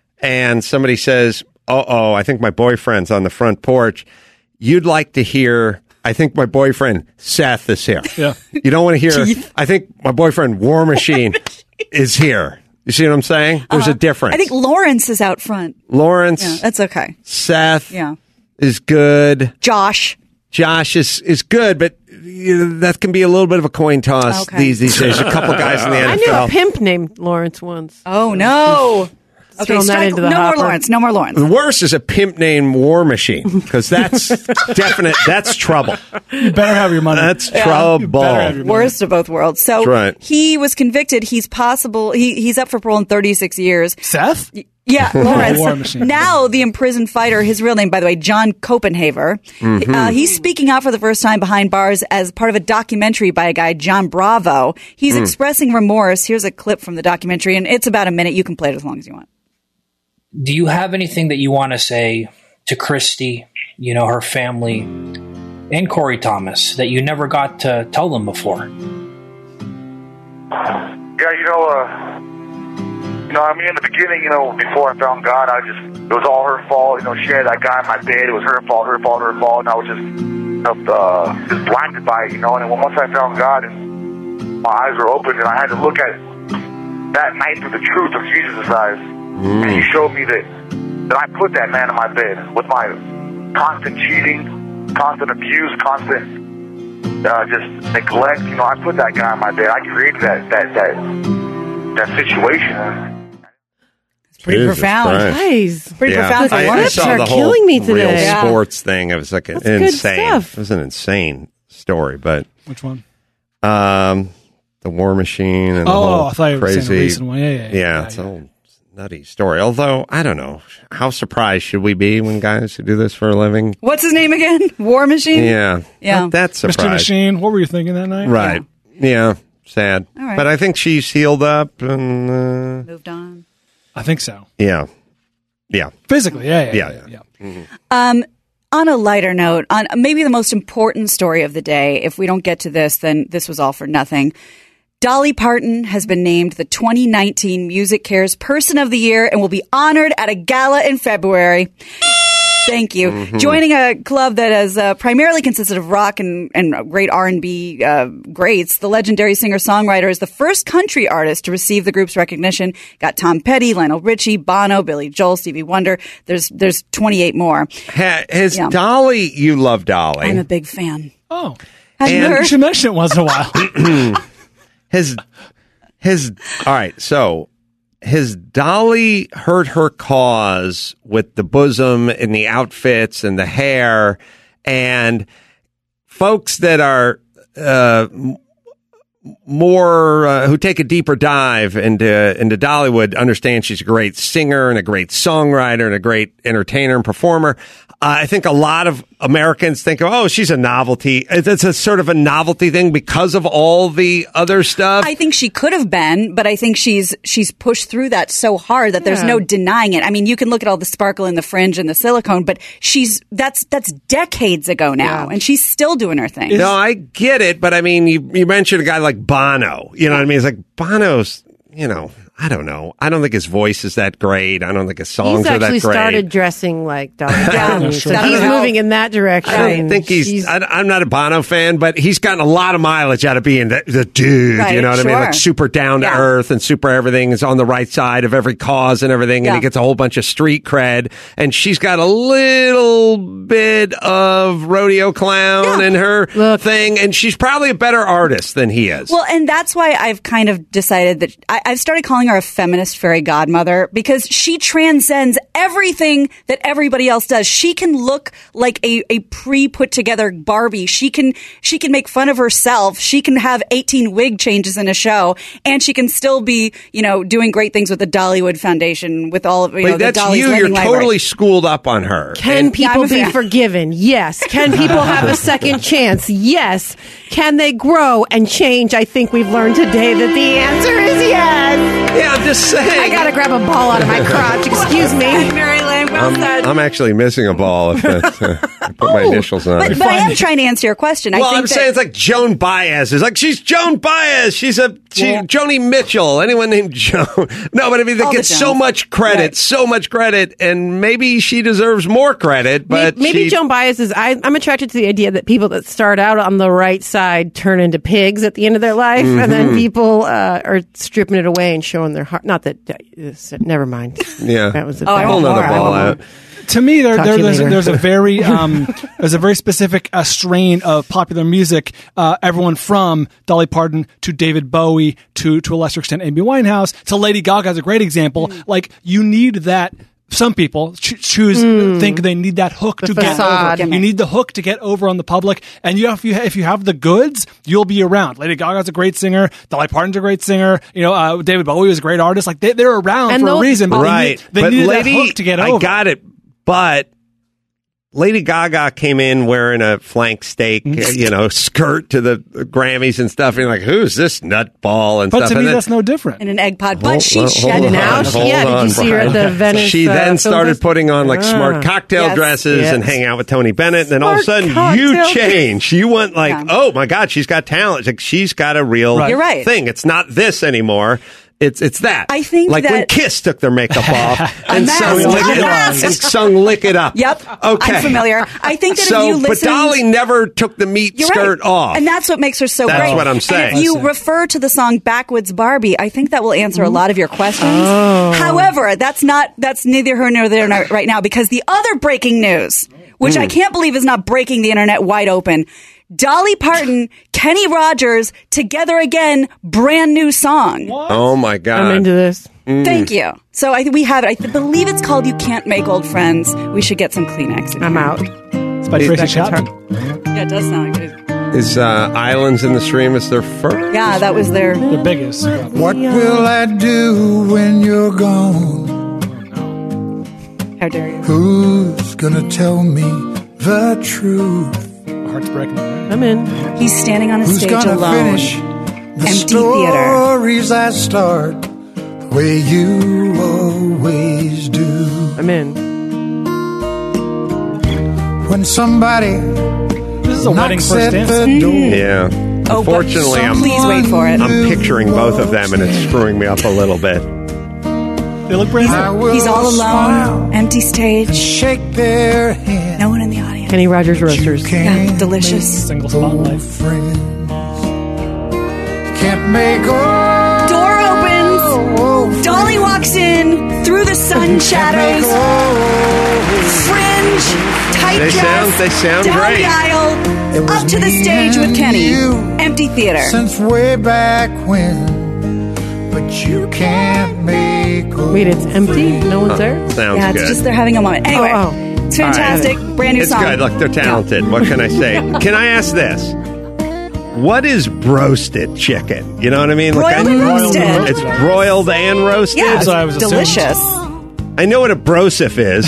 and somebody says, uh oh, I think my boyfriend's on the front porch, you'd like to hear, I think my boyfriend Seth is here. Yeah. You don't want to hear, I think my boyfriend War Machine is here. You see what I'm saying? There's a difference. I think Lawrence is out front. Lawrence, Yeah, that's okay. Seth Yeah. is good. Josh. Josh is, is good, but you know, that can be a little bit of a coin toss Okay. these, these days. A couple guys in the N I F knew L. a pimp named Lawrence once. Oh, no. Okay, Throwing that strike, into the no more hopper. Lawrence. No more Lawrence. The worst is a pimp named War Machine because that's definite. That's trouble. You better have your money. That's Yeah. trouble. You better have your money. Worst of both worlds. So That's right. he was convicted. He's possible. He, he's up for parole in thirty-six years. Seth? Yeah, War Lawrence. Machine. Now the imprisoned fighter, his real name, by the way, John Copenhaver. Mm-hmm. Uh, he's speaking out for the first time behind bars as part of a documentary by a guy, John Bravo. He's Mm. expressing remorse. Here's a clip from the documentary, and it's about a minute. You can play it as long as you want. Do you have anything that you want to say to Christy, you know, her family, and Corey Thomas that you never got to tell them before? Yeah, you know, uh, you know, I mean, in the beginning, you know, before I found God, I just, it was all her fault. You know, she had that guy in my bed. It was her fault, her fault, her fault. And I was just, uh, just blinded by it, you know. And then once I found God and my eyes were open, and I had to look at that night through the truth of Jesus' eyes, mm. and He showed me that that I put that man in my bed with my constant cheating, constant abuse, constant uh, just neglect. You know, I put that guy in my bed. I created that that that that situation. Pretty Jesus profound. Christ. Nice. Pretty yeah. profound. I, I saw are the whole killing me today. real Yeah. sports thing. It was like That's insane. good stuff. It was an insane story, but Which one? um, the War Machine and the Oh, whole I thought you were crazy. saying a recent one. Yeah, yeah, yeah. yeah, it's a whole nutty story. Although I don't know, how surprised should we be when guys who do this for a living? What's his name again? War Machine? Yeah, Yeah. Not that surprised. Mister Machine, what were you thinking that night? Right. Yeah. Sad. All right. But I think she's healed up and uh, Moved on. I think so. yeah, yeah, Physically, yeah, yeah, yeah, yeah. yeah. Mhm. Um, on a lighter note, on maybe the most important story of the day, if we don't get to this, then this was all for nothing. Dolly Parton has been named the twenty nineteen Music Cares Person of the Year and will be honored at a gala in February. Thank you. Mm-hmm. Joining a club that has uh, primarily consisted of rock and, and great R and B uh, greats, the legendary singer-songwriter is the first country artist to receive the group's recognition. Got Tom Petty, Lionel Richie, Bono, Billy Joel, Stevie Wonder. There's there's twenty-eight more. Ha, has Yeah. Dolly? You love Dolly. I'm a big fan. Oh, Hadn't And- heard. you should mention it once in a while. Has has all right? So has Dolly hurt her cause with the bosom and the outfits and the hair, and folks that are uh, m- more uh, who take a deeper dive into into Dollywood understand she's a great singer and a great songwriter and a great entertainer and performer. Uh, I think a lot of Americans think, oh, she's a novelty. It's, it's a sort of a novelty thing because of all the other stuff. I think she could have been, but I think she's she's pushed through that so hard that there's Yeah. no denying it. I mean, you can look at all the sparkle in the fringe and the silicone, but she's that's that's decades ago now, Yeah. and she's still doing her thing. No, I get it, but I mean, you you mentioned a guy like Bono. You know what I mean? It's like Bono's, you know, I don't know. I don't think his voice is that great. I don't think his songs He's are that actually great. started dressing like Dolly Yeah, Parton, sure. so That'll he's help. moving in that direction. I don't think he's. I, I'm not a Bono fan, but he's gotten a lot of mileage out of being the, the dude. Right, you know what I mean? sure. Like super down to Yeah. earth and super everything is on the right side of every cause and everything. And Yeah. he gets a whole bunch of street cred. And she's got a little bit of rodeo clown Yeah. in her Look. thing, and she's probably a better artist than he is. Well, and that's why I've kind of decided that I, I've started calling her a feminist fairy godmother because she transcends everything that everybody else does. She can look like a, a pre put together Barbie. She can she can make fun of herself. She can have eighteen wig changes in a show, and she can still be you know doing great things with the Dollywood Foundation with all of you Wait, know the that's Dolly's you. Lending You're Library. totally schooled up on her. Can And- people Yeah, I'm a be fan. forgiven? Yes. Can people have a second chance? Yes. Can they grow and change? I think we've learned today that the answer is yes. yeah, I'm just saying. I gotta grab a ball out of my crotch. Excuse me. Mary Lynn, well I'm, said. I'm actually missing a ball if that's, uh, I put my initials on But, it. but I am trying to answer your question. I Well, think I'm that, saying it's like Joan Baez. It's like she's Joan Baez. She's a she, Well- Joni Mitchell. Anyone named Joan? No, but I mean they All the get so Joans. much credit, Right. so much credit, and maybe she deserves more credit. But maybe, maybe she, Joan Baez is. I, I'm attracted to the idea that people that start out on the right side turn into pigs at the end of their life, and Mm-hmm. then people uh, are stripping it away and showing their heart. Not that. Uh, never mind. yeah, That was a Oh, I bad- pull want another more. I ball want out. more. To me, there, Talk there to you there's, later. there's a very um, there's a very specific uh, strain of popular music. Uh, everyone from Dolly Parton to David Bowie to to a lesser extent Amy Winehouse to Lady Gaga is a great example. Mm. Like you need that. Some people ch- choose think they need that hook to get facade. over. You need the hook to get over on the public, and you have, if you if you have the goods, you'll be around. Lady Gaga's a great singer. Dolly Parton's a great singer. You know, uh, David Bowie was a great artist. Like they, they're around And for those- a reason, but Right, they, need, they but needed Lady, that hook to get over. I got it, but Lady Gaga came in wearing a flank steak, you know, skirt to the Grammys and stuff. And you're like, who's this nutball and But stuff? to and me, then, that's no different. in an egg pod, but Hold- she hold shed on, Now now. she- hold yeah, did you on, see her at Brian. the Venice, She uh, then Film started Fest? putting on like Ah. smart cocktail Yes. dresses Yes. and hang out with Tony Bennett. And then all of a Smart sudden, you cocktail- change. You went like, Yeah. oh my God, she's got talent. Like she's got a real You're right. thing. It's not this anymore. It's it's that. I think like when that- Kiss took their makeup off and Unmasked. sung lick it Unmasked. and sung lick it up. Yep. Okay. I'm familiar. I think that so, if you but listen, Dolly never took the meat You're skirt right. off. And that's what makes her so That's great. what I'm And saying. if you I see. refer to the song Backwoods Barbie, I think that will answer a lot of your questions. Oh. However, that's not that's neither here nor there nor- right now, because the other breaking news, which Hmm. I can't believe is not breaking the internet wide open. Dolly Parton, Kenny Rogers, together again, brand new song. Oh my God! I'm into this. Mm. Thank you. So I think we have it. I th- believe it's called "You Can't Make Old Friends." We should get some Kleenex. I'm out. It's by Tracy Chapman. Yeah, it does sound good. Is uh, Islands in the Stream is their first? Yeah, that was their the biggest. What will I do when you're gone? How dare you? Who's gonna tell me the truth? Heart's breaking. I'm in. He's standing on a Who's stage gonna alone. finish the Empty theater. stories I start the way you always do? I'm in. When somebody This is a wedding knocks first at dance. the door. Yeah. Oh, but Unfortunately, I'm please wait for it. I'm picturing both of them, and it's screwing me up a little bit. They look brand I new. will He's all alone, smile, empty stage, shake their hand. no one in the audience. Kenny Rogers Roasters. Yeah, delicious. Single spotlight. Friends can't make all Door opens. Dolly walks in through the sun shadows. Fringe, tight They dress. sound- they sound down great. the aisle, It was up to the me stage with and Kenny. you Empty theater. since way back when, but you can't make all Wait, it's empty? No one's there? Sounds Yeah, it's good. just they're having a moment. Anyway, Oh, it's fantastic. All right. Brand new it's song. good. Look, they're talented. What can I say? Can I ask this? What is broasted chicken? You know what I mean? Broiled I- and roasted. It's broiled and roasted? Yeah, That's what I was assuming. delicious. I know what a brosif is,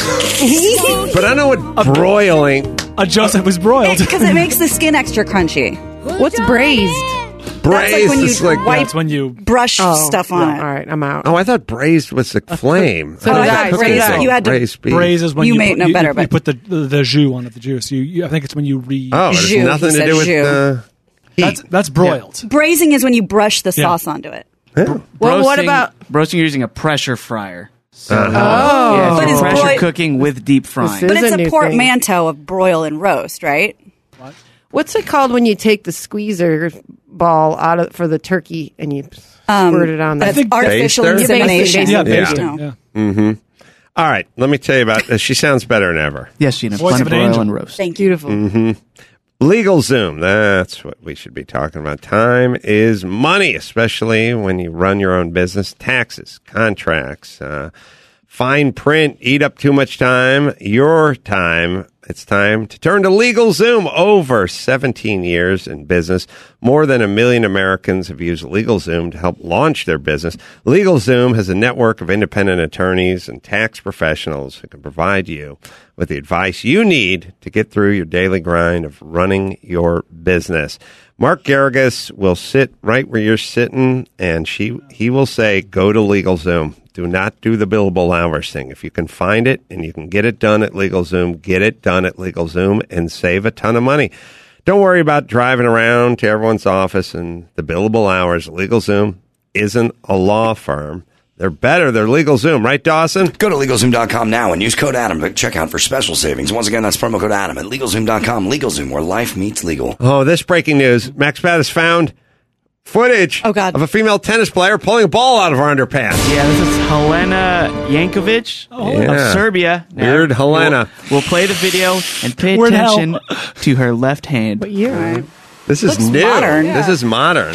but I know what broiling. A Joseph was broiled. Because it makes the skin extra crunchy. What's braised? Braised like when you is like wipe- That's when you. Brush Oh, stuff on no, it. All right, I'm out. Oh, I thought braised was a flame. So Oh, did I I. thought So did braised- I. you had to- braised beef. Braise is when You you, may put, know you, better, you, but- you put the, the the jus on it, the juice. You, you, I think it's when you re. Oh, it has Jus, nothing he to said do with jus. uh, heat. That's that's broiled. Braising is when you brush the Yeah. sauce onto it. Yeah. Well, what Roasting- about- roasting using a pressure fryer? So, Uh-huh. Oh. yeah, But it's it's pressure broi- cooking with deep frying. This But is it's a a new portmanteau of broil and roast, right? What's it called when you take the squeezer ball out of for the turkey and you squirt it on there? That's artificial Baster? insemination. Yeah, Yeah. basting. No. Yeah. Mm-hmm. All right, let me tell you about this. She sounds better than ever. Yes, Gina. Voice Plenty of of an broil angel. and roast. Thank you. Beautiful. Mm-hmm. LegalZoom, that's what we should be talking about. Time is money, especially when you run your own business. Taxes, contracts, uh, fine print, eat up too much time. Your time, it's time to turn to LegalZoom. Over seventeen years in business, more than a million Americans have used LegalZoom to help launch their business. LegalZoom has a network of independent attorneys and tax professionals who can provide you with the advice you need to get through your daily grind of running your business. Mark Garrigus will sit right where you're sitting, and she he will say, go to LegalZoom. Do not do the billable hours thing. If you can find it and you can get it done at LegalZoom, get it done at LegalZoom and save a ton of money. Don't worry about driving around to everyone's office and the billable hours. LegalZoom isn't a law firm. They're better. They're LegalZoom. Right, Dawson? Go to LegalZoom dot com now and use code Adam at checkout for special savings. Once again, that's promo code Adam at LegalZoom dot com. LegalZoom, where life meets legal. Oh, this breaking news. Max Pat has found footage Oh, God. of a female tennis player pulling a ball out of her underpants. Yeah, this is Helena Yankovic Yeah. of Serbia. Now, Weird Helena. We'll, we'll play the video and pay Weird hell. attention to her left hand. What year? This is Looks new. modern. This is modern.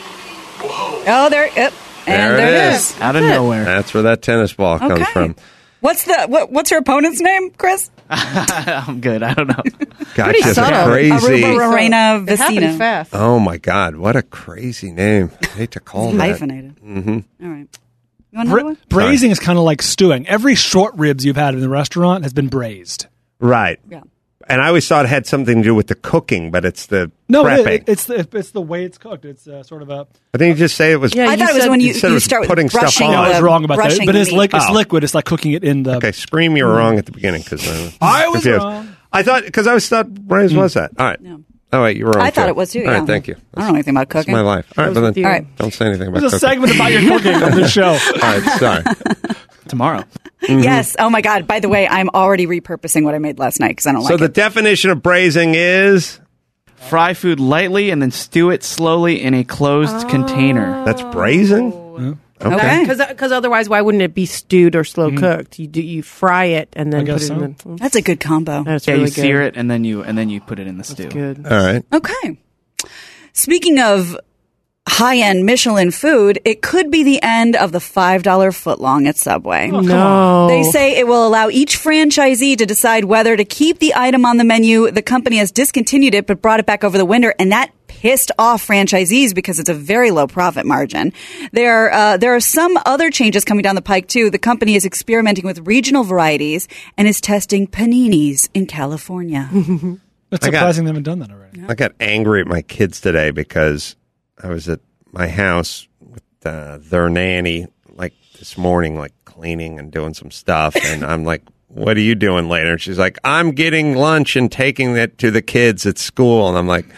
Oh, there, yep. And There it there it is. is. Out of nowhere. That's where that tennis ball comes Okay. from. What's the what, what's her opponent's name, Chris? I'm good. I don't know. Gosh, Pretty that's subtle. crazy. Aruba Lorena It happened Vecina. fast. Oh, my God. What a crazy name. I hate to call that. Hyphenated. Mm-hmm. All right. You want another Bra- one? braising is kind of like stewing. Every short ribs you've had in the restaurant has been braised. Right. Yeah. And I always thought it had something to do with the cooking, but it's the No, prepping. it, it's the it's the way it's cooked. It's uh, sort of a. I think you just say it was. Yeah, I you thought it was said- when you, you said it you was start with putting stuff brushing on. No, I was the- wrong about that. brushing But the it's meat. like it's Oh. liquid. It's like cooking it in the. Okay, scream you were wrong at the beginning because I was confused. wrong. I thought because I was thought braised was that. All right. No. Oh, wait, you were on I thought too. it was too. All Yeah. right, thank you. I don't know anything about cooking. That's my life. All right, well then, All right. don't say anything about There's a cooking. segment about your cooking on this show. All right, sorry. Tomorrow. Mm-hmm. Yes. Oh my God. By the way, I'm already repurposing what I made last night because I don't So like the it. definition of braising is? Fry food lightly and then stew it slowly in a closed container. That's braising? Okay. Because otherwise, why wouldn't it be stewed or slow cooked? You do you fry it and then I put guess it so. in the. That's a good combo. That's yeah, really you sear good. it and then you and then you put it in the stew. Good. All right. Okay. Speaking of high-end Michelin food, it could be the end of the five dollar footlong at Subway. Oh, no. They say it will allow each franchisee to decide whether to keep the item on the menu. The company has discontinued it but brought it back over the winter, and that pissed off franchisees because it's a very low profit margin. There, uh, there are some other changes coming down the pike, too. The company is experimenting with regional varieties and is testing paninis in California. It's I got- surprising they haven't done that already. I got angry at my kids today because I was at my house with uh, their nanny, like this morning, like cleaning and doing some stuff. And I'm like, what are you doing later? And she's like, I'm getting lunch and taking it to the kids at school. And I'm like,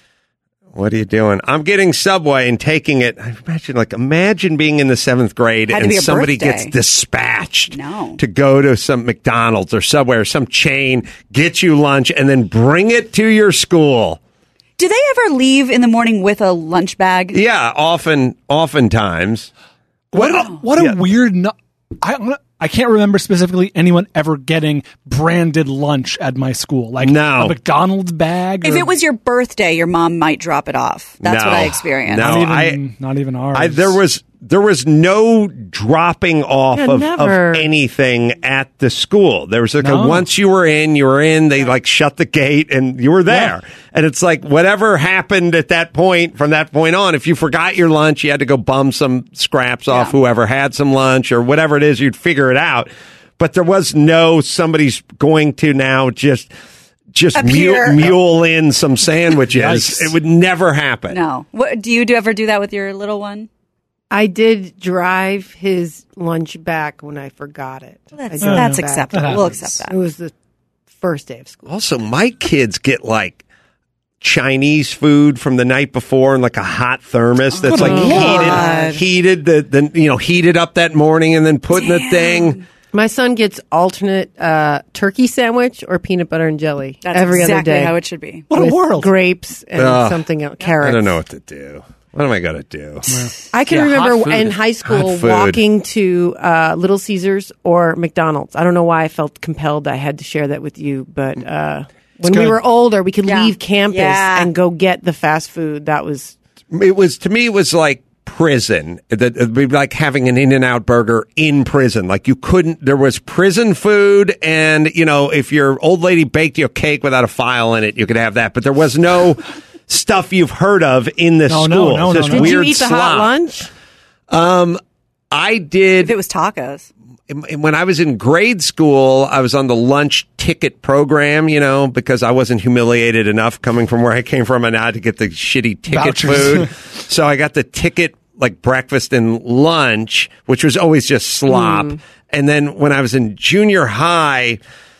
what are you doing? I'm getting Subway and taking it. I imagine, like, imagine being in the seventh grade Had to and be a somebody birthday. gets dispatched No. to go to some McDonald's or Subway or some chain, get you lunch, and then bring it to your school. Do they ever leave in the morning with a lunch bag? Yeah, often, oftentimes. What a, what a yeah. weird. No- I I can't remember specifically anyone ever getting branded lunch at my school, like No. a McDonald's bag. If or- it was your birthday, your mom might drop it off. That's No. what I experienced. No. not even, I- not even ours. I, there was there was no dropping off Yeah, of, never. of anything at the school. There was like No. a once you were in, you were in. They like shut the gate and you were there. And it's like whatever happened at that point, from that point on, if you forgot your lunch, you had to go bum some scraps off Yeah. whoever had some lunch or whatever it is. You'd figure it out. But there was no somebody's going to now just. Just Appear. mule, mule in some sandwiches. Yikes. It would never happen. No. What, do you do ever do that with your little one? I did drive his lunch back when I forgot it. That's, I drove that's it back. acceptable. That We'll happens. accept It that. was the first day of school. Also, my kids get like Chinese food from the night before in like a hot thermos that's like God. heated, heated the, the you know heated up that morning and then put in the thing. My son gets alternate uh, turkey sandwich or peanut butter and jelly That's every exactly other day. how it should be. What a with world. Grapes and Ugh. something else, I carrots. don't know what to do. What am I gonna do? I can Yeah, hot remember food. in high school Hot food. walking to uh, Little Caesars or McDonald's. I don't know why I felt compelled I had to share that with you, but uh, when we good. were older, we could Yeah. leave campus Yeah. and go get the fast food. That was It was to me. It was like prison. That it'd be like having an In-N-Out burger in prison. Like you couldn't. There was prison food, and you know, if your old lady baked you a cake without a file in it, you could have that. But there was no stuff you've heard of in this No, no, school. no, It's no, just no. Did weird you eat the slop. hot lunch? Um, I did. If it was tacos. When I was in grade school, I was on the lunch ticket program, you know, because I wasn't humiliated enough coming from where I came from and I had to get the shitty ticket Vouchers. food. So I got the ticket, like breakfast and lunch, which was always just slop. Mm. And then when I was in junior high,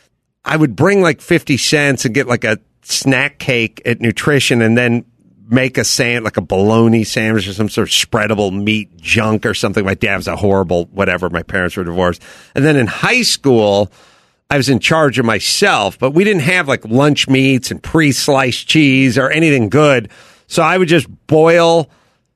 I would bring like fifty cents and get like a snack cake at Nutrition and then make a sand like a bologna sandwich or some sort of spreadable meat junk or something. My dad was a horrible whatever. My parents were divorced. And then in high school, I was in charge of myself, but we didn't have like lunch meats and pre-sliced cheese or anything good. So I would just boil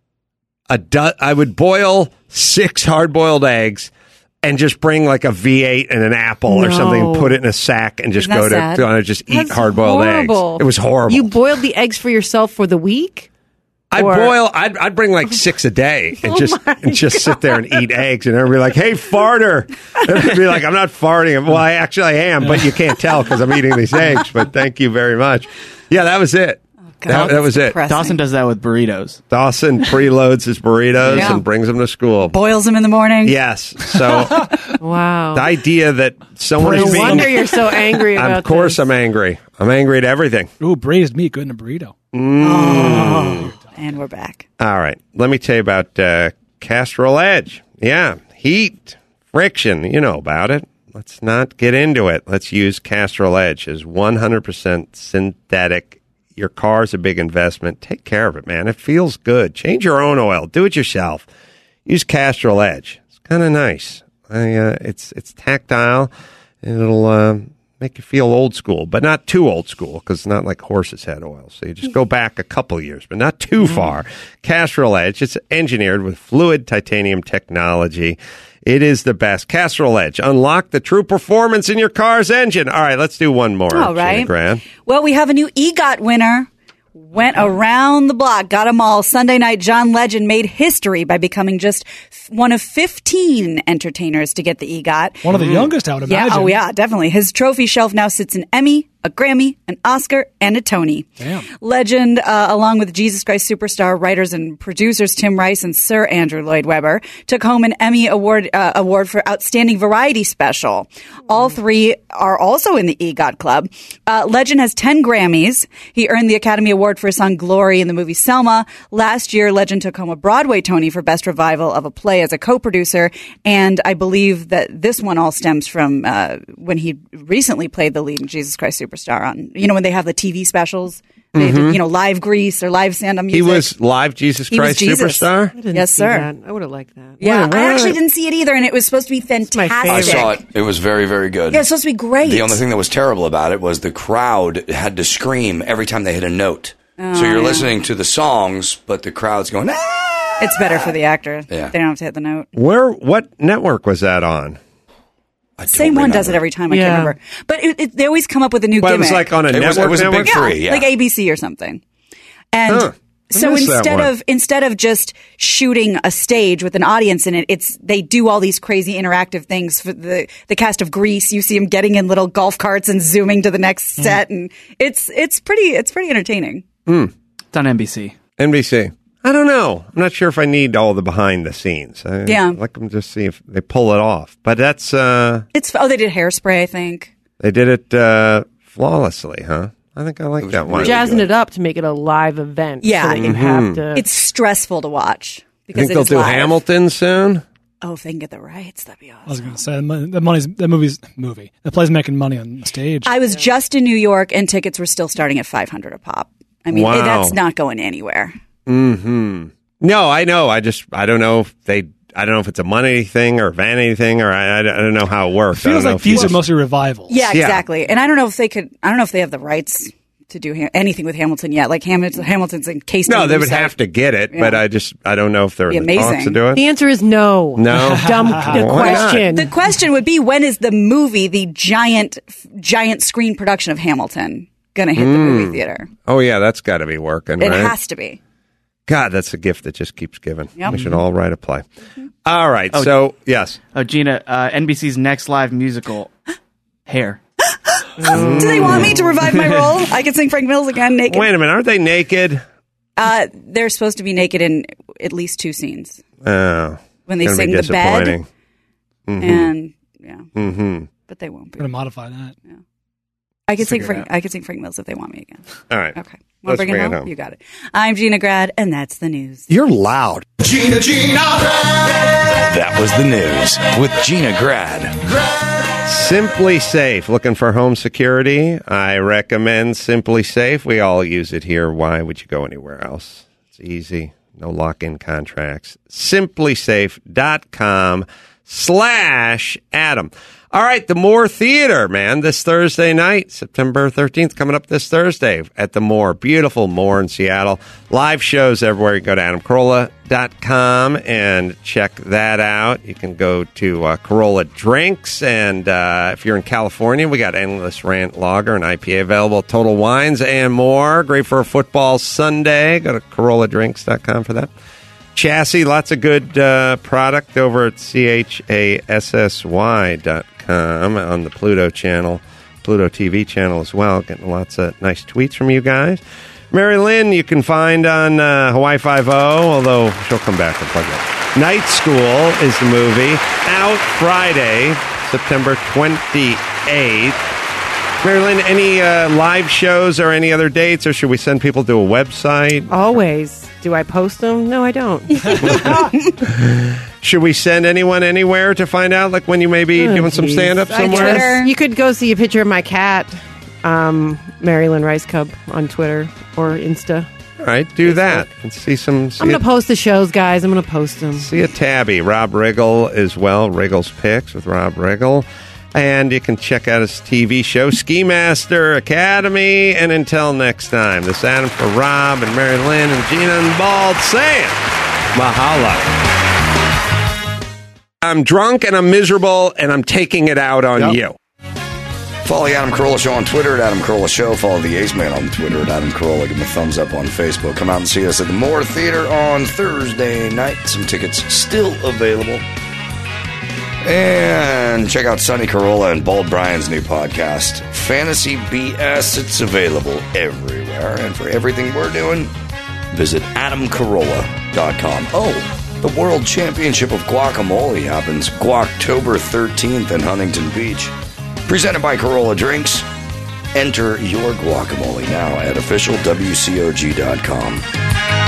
a du- I would boil six hard-boiled eggs and just bring like a V eight and an apple or No. something and put it in a sack and just Isn't that go to, sad? to uh, just eat That's hard-boiled horrible. eggs. It was horrible. You boiled the eggs for yourself for the week? I'd Or- boil. I'd, I'd bring like six a day and Oh just my and just sit there and eat eggs, and everybody be like, "Hey, farter!" And I'd be like, "I'm not farting." Well, I actually am, but you can't tell because I'm eating these eggs. But thank you very much. Yeah, that was it. God, that, that was it. depressing. Dawson does that with burritos. Dawson preloads his burritos Yeah. and brings them to school. Boils them in the morning. Yes. So Wow. the idea that someone No is being, wonder you're so angry about of course, this. I'm angry. I'm angry at everything. Ooh, braised meat, good in a burrito. Oh, and we're back. All right. Let me tell you about uh, Castrol Edge. Yeah. Heat, friction, you know about it. Let's not get into it. Let's use Castrol Edge as one hundred percent synthetic Your car's a big investment. Take care of it, man. It feels good. Change your own oil. Do it yourself. Use Castrol Edge. It's kind of nice. I, uh, it's it's tactile, and it'll uh, make you feel old school, but not too old school, because it's not like horses had oil. So you just go back a couple years, but not too far. Castrol Edge, it's engineered with fluid titanium technology. It is the best. Castrol Edge. Unlock the true performance in your car's engine. All right, let's do one more. All right. Gina Grad. Well, we have a new EGOT winner. Went around the block, got them all. Sunday night, John Legend made history by becoming just f- one of fifteen entertainers to get the EGOT. One of the mm. youngest, I would yeah, imagine. Oh, yeah, definitely. His trophy shelf now sits an Emmy, a Grammy, an Oscar, and a Tony. Damn. Legend, uh, along with Jesus Christ Superstar writers and producers Tim Rice and Sir Andrew Lloyd Webber, took home an Emmy Award uh, award for Outstanding Variety Special. All three are also in the EGOT Club. Uh, Legend has ten Grammys. He earned the Academy Award for his song Glory in the movie Selma. Last year, Legend took home a Broadway Tony for Best Revival of a Play as a co-producer, and I believe that this one all stems from uh, when he recently played the lead in Jesus Christ Superstar on, you know, when they have the T V specials, they Mhm. did, you know, live Grease or live stand-up music. He was live Jesus He was Christ Jesus. Superstar? I didn't Yes, see sir. that. I would have liked that. Yeah, What? I actually didn't see it either, and it was supposed to be fantastic. I saw it. It was very, very good. Yeah, it's supposed to be great. The only thing that was terrible about it was the crowd had to scream every time they hit a note. Oh, so you're yeah. listening to the songs, but the crowd's going, ah! It's better for the actor. Yeah. They don't have to hit the note. Where? What network was that on? Same one does it every time. I Yeah. can't remember. But it, it, they always come up with a new Well, it gimmick. was like on a It was- network. it was a big network? three, yeah. Like A B C or something. And Huh. I so missed that instead one. of instead of just shooting a stage with an audience in it, it's they do all these crazy interactive things for the the cast of Grease. You see them getting in little golf carts and zooming to the next Mm. set, and it's it's pretty it's pretty entertaining. Mm. It's on N B C. N B C. I don't know. I'm not sure if I need all the behind the scenes. I, Yeah. I'd like them to see if they pull it off. But that's, uh, It's oh they did Hairspray, I think. they did it uh, flawlessly, huh? I think I like that one. Jazzing it up to make it a live event. Yeah, so that you Mhm. have to. It's stressful to watch I because think it they'll is do live. Hamilton soon. Oh, if they can get the rights, that'd be awesome. I was going to say, the mon- the money's, the movie's, movie. The play's making money on the stage. I was just in New York, and tickets were still starting at five hundred a pop. I mean, Wow. that's not going anywhere. Hmm. No, I know. I just I don't know if they. I don't know if it's a money thing or vanity thing, or I, I don't know how it works. It I feels don't know like if you these are just- mostly revivals. Yeah, exactly. And I don't know if they could. I don't know if they have the rights to do ha- anything with Hamilton yet. Like Hamilton, Hamilton's encased. No, in they would lucite. have to get it, Yeah. but I just I don't know if they're Be in the talks to amazing. do it. The answer is no. No? Dumb the Why not? question. The question would be, when is the movie, the giant, giant screen production of Hamilton, going to hit the Mm. movie theater? Oh yeah, that's got to be working. It right? has to be. God, that's a gift that just keeps giving. Yep. We should all write a play. All right, Oh, so yes. Oh, Gina, uh, N B C's next live musical, Hair. Do they want me to revive my role? I could sing Frank Mills again naked. Wait a minute, aren't they naked? Uh, they're supposed to be naked in at least two scenes. Oh, When they gonna be sing the bed. disappointing. Mhm. And yeah, Mm-hmm. but they won't be. I'm going to modify that. I could sing Figure it Frank. out. I could sing Frank Mills if they want me again. All right. Okay. Want to Let's bring it bring it home? home. You got it. I'm Gina Grad, and that's the news. You're loud. Gina, Gina, Grad. That was the news with Gina Grad. Simply Safe. Looking for home security? I recommend Simply Safe. We all use it here. Why would you go anywhere else? It's easy. No lock-in contracts. simply safe dot com slash Adam. All right, the Moore Theater, man, this Thursday night, September thirteenth, coming up this Thursday at the Moore. Beautiful Moore in Seattle. Live shows everywhere. You go to adam carolla dot com and check that out. You can go to uh, Corolla Drinks, and uh, if you're in California, we got Endless Rant Lager and I P A available at Total Wines and more. Great for a football Sunday. Go to corolla drinks dot com for that. Chassis, lots of good uh, product over at C H A S S Y dot com on the Pluto channel, Pluto T V channel as well. Getting lots of nice tweets from you guys. Mary Lynn, you can find on uh, Hawaii Five-O, although she'll come back and plug it. Night School is the movie. Out Friday, September twenty-eighth. Mary Lynn, any uh, live shows or any other dates, or should we send people to a website? Always. Do I post them? No, I don't. Should we send anyone anywhere to find out, like when you may be Oh, doing some geez. stand-up I somewhere? guess you could go see a picture of my cat um, Marilyn Rice Cub on Twitter or Insta. All right, do that and see some. See I'm going a- to post the shows, guys. I'm going to post them. See a tabby, Rob Riggle as well, Riggle's Picks with Rob Riggle. And you can check out his T V show, Ski Master Academy. And until next time, this is Adam for Rob and Mary Lynn and Gina and Bald saying, mahalo. I'm drunk and I'm miserable and I'm taking it out on Yep. you. Follow the Adam Carolla Show on Twitter at Adam Carolla Show. Follow the Ace Man on Twitter at Adam Carolla. Give him a thumbs up on Facebook. Come out and see us at the Moore Theater on Thursday night. Some tickets still available. And check out Sonny Carolla and Bald Brian's new podcast, Fantasy B S. It's available everywhere. And for everything we're doing, visit adam carolla dot com. Oh, the World Championship of Guacamole happens Guactober thirteenth in Huntington Beach. Presented by Carolla Drinks. Enter your guacamole now at official W C O G dot com.